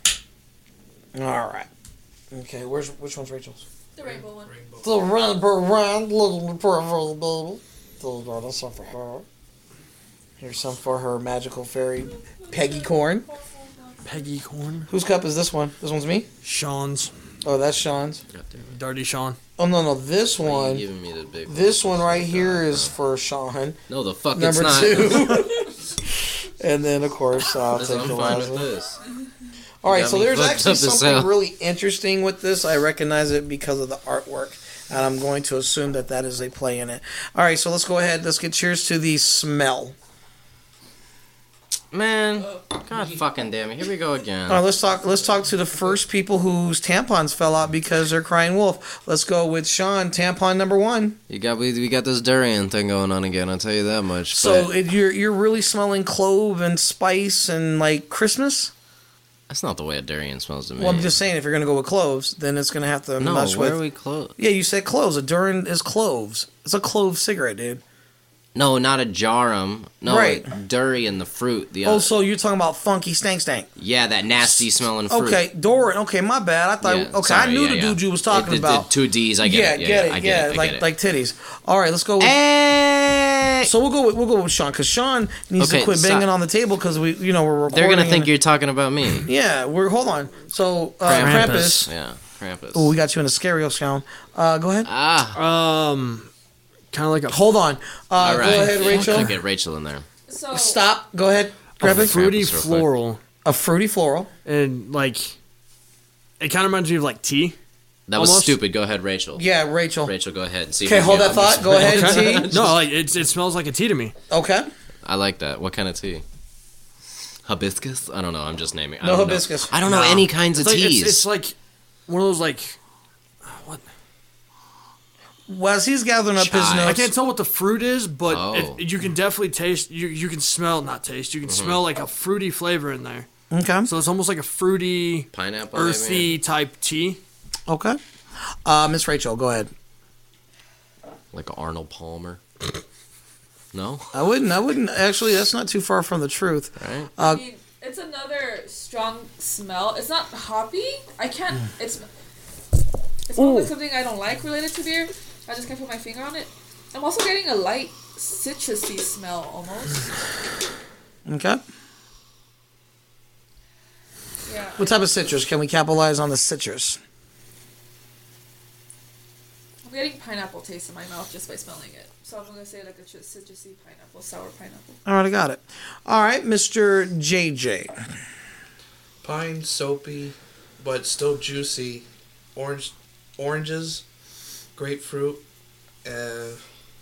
All right. Okay, where's which one's Rachel's? The rainbow one. The rainbow round little purple bubble. That's some for her. Here's some for her magical fairy, Peggy Corn. Peggy Corn. Whose cup is this one? This one's me? Sean's. Oh, that's Sean's. Dirty Sean. Oh, no, no. This Why are you one. giving me the big This one right here is for Sean. No, the fuck Number it's not. two. And then, of course, I'll This- take I'm the fine last with one. this. All right, got so me there's fucked actually up as something hell. really interesting with this. I recognize it because of the artwork, and I'm going to assume that that is a play in it. All right, so let's go ahead. Let's get cheers to the smell. Man, god fucking damn it. Here we go again. All right, let's talk. Let's talk to the first people whose tampons fell out because they're crying wolf. Let's go with Sean. Tampon number one. You got we, we got this durian thing going on again. I'll tell you that much. So but it, you're you're really smelling clove and spice and like Christmas. that's not the way a durian smells to me. Well, I'm just saying if you're gonna go with cloves, then it's gonna have to no, mush where with. are we close? Yeah, you said cloves. A durian is cloves. It's a clove cigarette, dude. No, not a jarum. No, Right. durian, the fruit. The Oh, other. so you're talking about funky stank stank. Yeah, that nasty smelling fruit. Okay, Doran. Okay, my bad. I thought. Yeah, okay, sorry, I knew yeah, the yeah. dude you was talking It- the- the about. two D's, I get yeah, it. Yeah, get yeah, it. I get yeah, it, I like get it. like titties. All right, let's go. With, Hey! So we'll go. With, we'll go with Sean because Sean needs Okay, to quit stop. banging on the table because we, you know, we're recording. They're gonna think and- you're talking about me. Yeah, we're. Hold on. So uh, Krampus. Yeah, Krampus. Oh, we got you in a scary sound. Uh, go ahead. Ah. Um, kind of like a. Hold on. Uh, All right. Go ahead, Rachel. I'll get Rachel in there. So Stop. Go ahead. A Krampus. fruity Krampus real quick. floral. A fruity floral. And like, it kind of reminds me of like tea. That was Almost. stupid. Go ahead, Rachel. Yeah, Rachel. Rachel, go ahead. And see if Okay, you hold can that get- thought. Go ahead, Okay. T. No, like it, it smells like a tea to me. Okay. I like that. What kind of tea? Hibiscus? I don't know. I'm just naming. I No don't know. hibiscus. I don't know Nah. any kinds It's of like, teas. It's, it's like one of those like. What? Well, as he's gathering up his Chai. notes. I can't tell what the fruit is, but Oh. it, you can definitely taste. You you can smell, not taste. You can Mm-hmm. smell like a fruity flavor in there. Okay. So it's almost like a fruity, Pineapple, earthy maybe? type tea. Okay. Uh, Miss Rachel, go ahead. Like Arnold Palmer. No? I wouldn't. I wouldn't. Actually, that's not too far from the truth. Right. I Uh, mean, it's another strong smell. It's not hoppy. I can't. It's. It smells like something I don't like related to beer. I just can't put my finger on it. I'm also getting a light citrusy smell almost. Okay. Yeah. What type of citrus? Can we capitalize on the citrus? I'm getting pineapple taste in my mouth just by smelling it. So I'm going to say like a citrusy pineapple, sour pineapple. All right, I got it. All right, Mister J J. Pine, soapy, but still juicy. Orange, oranges, grapefruit, uh,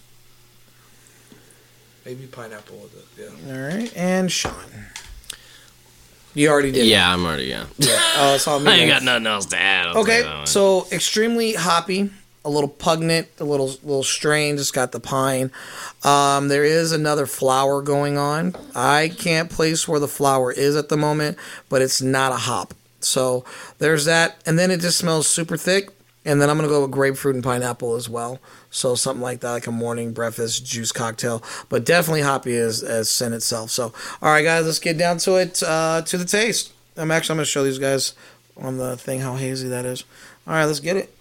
maybe pineapple with it. Yeah. All right, and Sean. You already did. Yeah, it. I'm already, yeah. Yeah. Oh, it's all me. I ain't got nothing else to add. I'll Okay, tell you that one. so extremely hoppy, a little pungent, a little little strange. It's got the pine. Um, there is another flower going on. I can't place where the flower is at the moment, but it's not a hop. So there's that, and then it just smells super thick. And then I'm gonna go with grapefruit and pineapple as well. So something like that, like a morning breakfast juice cocktail, but definitely hoppy as as sin itself. So all right, guys, let's get down to it, uh, to the taste. I'm actually I'm gonna show these guys on the thing how hazy that is. All right, let's get it.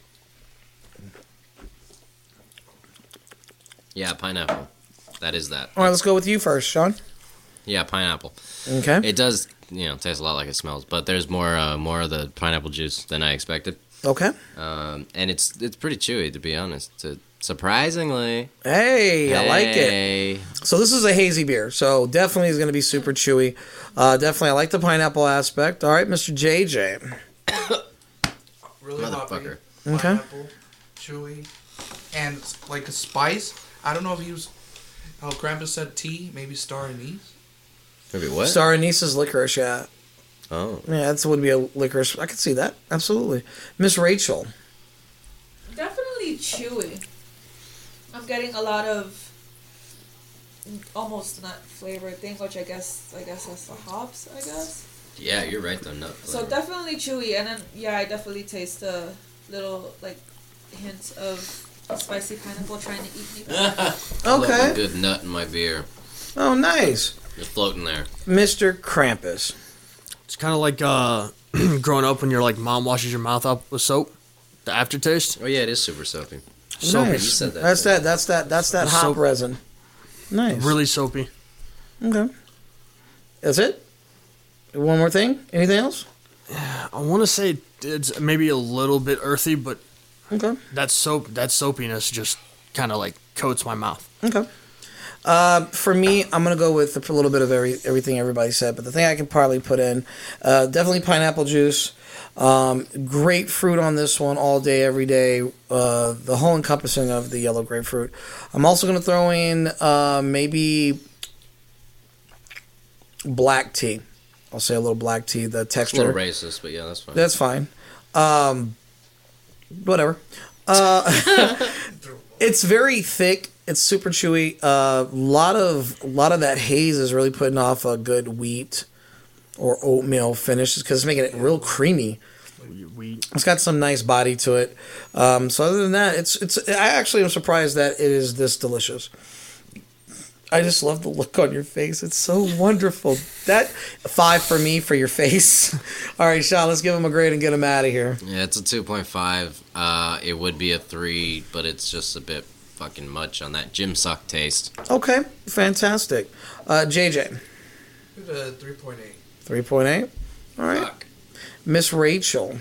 Yeah, pineapple. That is that. All right, let's go with you first, Sean. Yeah, pineapple. Okay. It does, you know, taste a lot like it smells, but there's more uh, more of the pineapple juice than I expected. Okay. Um, and it's it's pretty chewy, to be honest. To, surprisingly. Hey, hey, I like it. So this is a hazy beer, so definitely is going to be super chewy. Uh, definitely, I like the pineapple aspect. All right, Mister J J. Really hoppy. Okay. Pineapple, chewy, and like a spice. I don't know if he was. How Krampus said tea, maybe star anise. Maybe what? Star anise is licorice, yeah. Oh. Yeah, that would be a licorice. I could see that. Absolutely. Miss Rachel. Definitely chewy. I'm getting a lot of almost nut flavored things, which I guess I guess that's the hops, I guess. Yeah, you're right though, nut flavor. So definitely chewy, and then yeah, I definitely taste a little like hints of spicy pineapple trying to eat me. I Okay. love a good nut in my beer. Oh, nice. Just floating there. Mister Krampus. It's kind of like uh, growing up when your like mom washes your mouth up with soap. The aftertaste. Oh yeah, it is super soapy. Soapy. Nice. You said that. That's that. That's that. That's that The hop soap. resin. Nice. Really soapy. Okay. That's it. One more thing. Anything else? I want to say it's maybe a little bit earthy, but okay. That soap, that soapiness, just kind of like coats my mouth. Okay. Uh, for me, I'm gonna go with a little bit of every everything everybody said, but the thing I can probably put in, uh, definitely pineapple juice, um, grapefruit on this one all day, every day. Uh, the whole encompassing of the yellow grapefruit. I'm also gonna throw in uh, maybe black tea. I'll say a little black tea. The It's texture. a little racist, but yeah, that's fine. That's fine. Um, whatever. Uh, it's very thick. It's super chewy. A uh, lot of lot of that haze is really putting off a good wheat or oatmeal finish because it's making it real creamy. Wheat. It's got some nice body to it. Um, so other than that, it's it's. I actually am surprised that it is this delicious. I just love the look on your face. It's so wonderful. That five for me for your face. All right, Sean, let's give him a grade and get him out of here. Yeah, it's a two point five. Uh, it would be a three, but it's just a bit fucking much on that gym sock taste. Okay, fantastic. Uh, J J. Give it a three point eight. three point eight. All right. Fuck. Miss Rachel.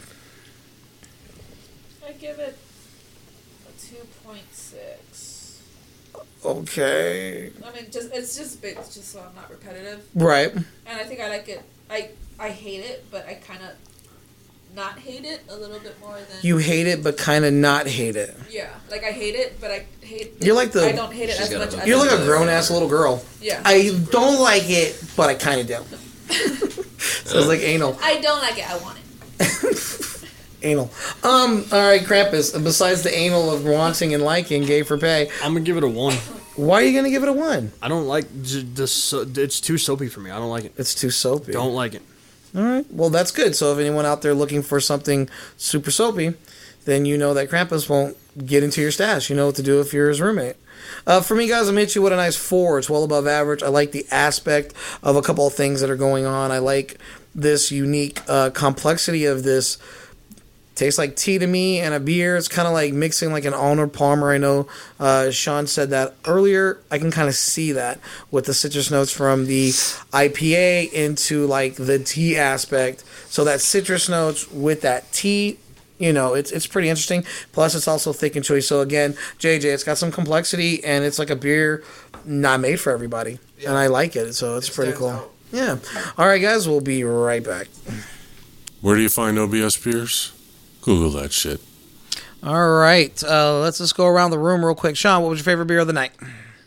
I give it a two point six. Okay. I mean, just it's just big, just so I'm not repetitive. Right. And I think I like it. I I hate it, but I kind of not hate it a little bit more than You hate it, but kind of not hate it. Yeah, like I hate it, but I hate. You're like the. I don't hate it as much. as You're I like a do. grown ass little girl. Yeah. I don't like it, but I kind of do. Sounds like anal. I don't like it. I want it. Anal. Um. All right, Krampus. Besides the anal of wanting and liking, gay for pay. I'm gonna give it a one. Why are you gonna give it a one? I don't like j- the. So, it's too soapy for me. I don't like it. It's too soapy. Don't like it. All right. Well, that's good. So if anyone out there looking for something super soapy, then you know that Krampus won't get into your stash. You know what to do if you're his roommate. Uh, for me, guys, I'm hit you with a nice four. It's well above average. I like the aspect of a couple of things that are going on. I like this unique uh, complexity of this Tastes like tea to me and a beer. It's kind of like mixing like an Arnold Palmer. I know uh, Sean said that earlier. I can kind of see that with the citrus notes from the I P A into like the tea aspect. So that citrus notes with that tea, you know, it's it's pretty interesting. Plus, it's also thick and chewy. So again, J J, it's got some complexity and it's like a beer not made for everybody. Yeah. And I like it. So it's it pretty cool. Out. Yeah. All right, guys, we'll be right back. Where do you find O B S beers? Google that shit. All right. Uh, let's just go around the room real quick. Sean, what was your favorite beer of the night?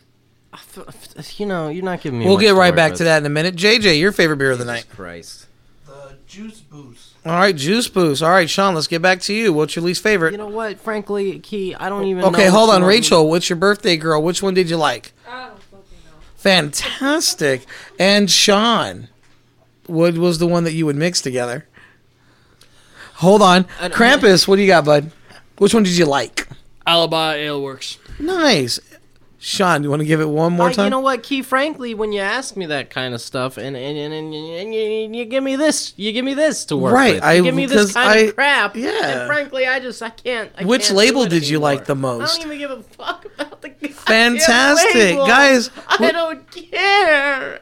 You know, you're not giving me We'll much get to right work back with. to that in a minute. J J, your favorite beer of the Jesus night? Christ. The Juice Boost. All right, Juice Boost. All right, Sean, let's get back to you. What's your least favorite? You know what? Frankly, Key, I don't even know. Okay, hold which on. one- Rachel, what's your birthday girl? Which one did you like? I don't fucking know. Fantastic. And Sean, what was the one that you would mix together? Hold on. Krampus, what do you got, bud? Which one did you like? Alibi Ale Works. Nice. Sean, you want to give it one more I- time? You know what, Key? Frankly, when you ask me that kind of stuff, and and, and, and, and you, you give me this, you give me this to work Right, with. I- You give me this because kind I- of crap. yeah. And frankly, I just I can't. I Which can't label do it did you anymore. like the I most? don't even give a fuck about the goddamn Fantastic. label. Guys, I don't care.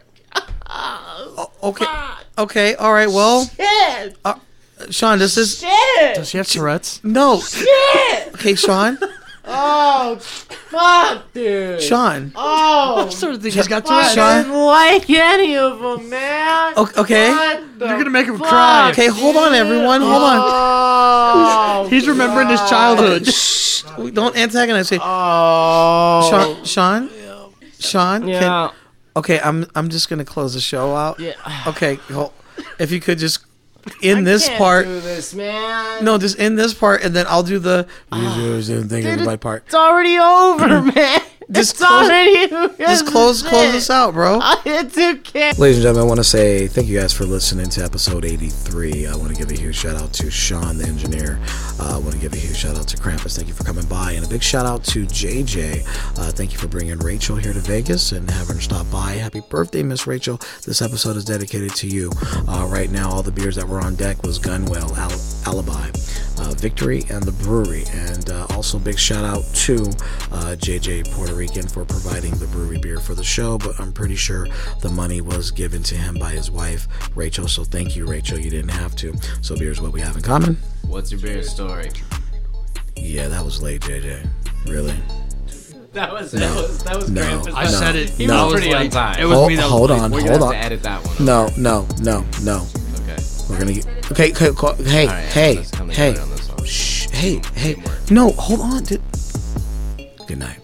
Okay. Okay, all right, well. Shit. Uh, Sean, this is... Shit. Does she have Tourette's? No. Shit. Okay, Sean. Oh, fuck, dude. Sean. Oh, I started thinking he's got I Tourette's. Sean. didn't like any of them, man. O- Okay. What the You're gonna make him fuck? cry. Okay, hold on, everyone. Hold on. Oh, He's remembering his childhood. Shh. Don't antagonize me. Oh. Sean, Sean, Sean. Yeah. Can, okay, I'm I'm just gonna close the show out. Yeah. Okay, hold, if you could just in I this can't part. do this, man. No, just in this part, and then I'll do the. Dude, my part. It's already over, man. Just it's close- already Just close close this out, bro. It's okay. Ladies and gentlemen, I want to say thank you guys for listening to episode eighty-three. I want to give a huge shout out to Sean, the engineer. Uh, I want to give a huge shout out to Krampus. Thank you for coming by. And a big shout out to J J. Uh, thank you for bringing Rachel here to Vegas and having her stop by. Happy birthday, Miss Rachel. This episode is dedicated to you. Uh, right now, all the beers that were on deck was Gunwale, Al- Alibi, uh, Victory, and the Brewery. And uh, also big shout out to uh, J J Puerto Rican for providing the brewery beer for the show, but I'm pretty sure the money was given to him by his wife, Rachel. So thank you, Rachel. You didn't have to. So beer's what we have in common. What's your beer story? Yeah, that was late, J J. Really? That was No. that was that was No. Krampus. I said it. He No. was pretty It was on late. time. It was Hold, me that was hold late. on, We're gonna hold have on. to edit that one. No, no, no, no. Okay. We're gonna get. Okay, okay, co- hey, All right, hey, let's come hey, together on this one. shh, hey, hey. No, hold on, dude. Good night.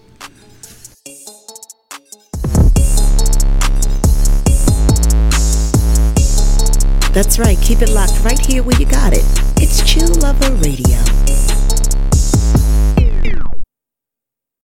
That's right, keep it locked right here where you got it. It's Chill Lover Radio.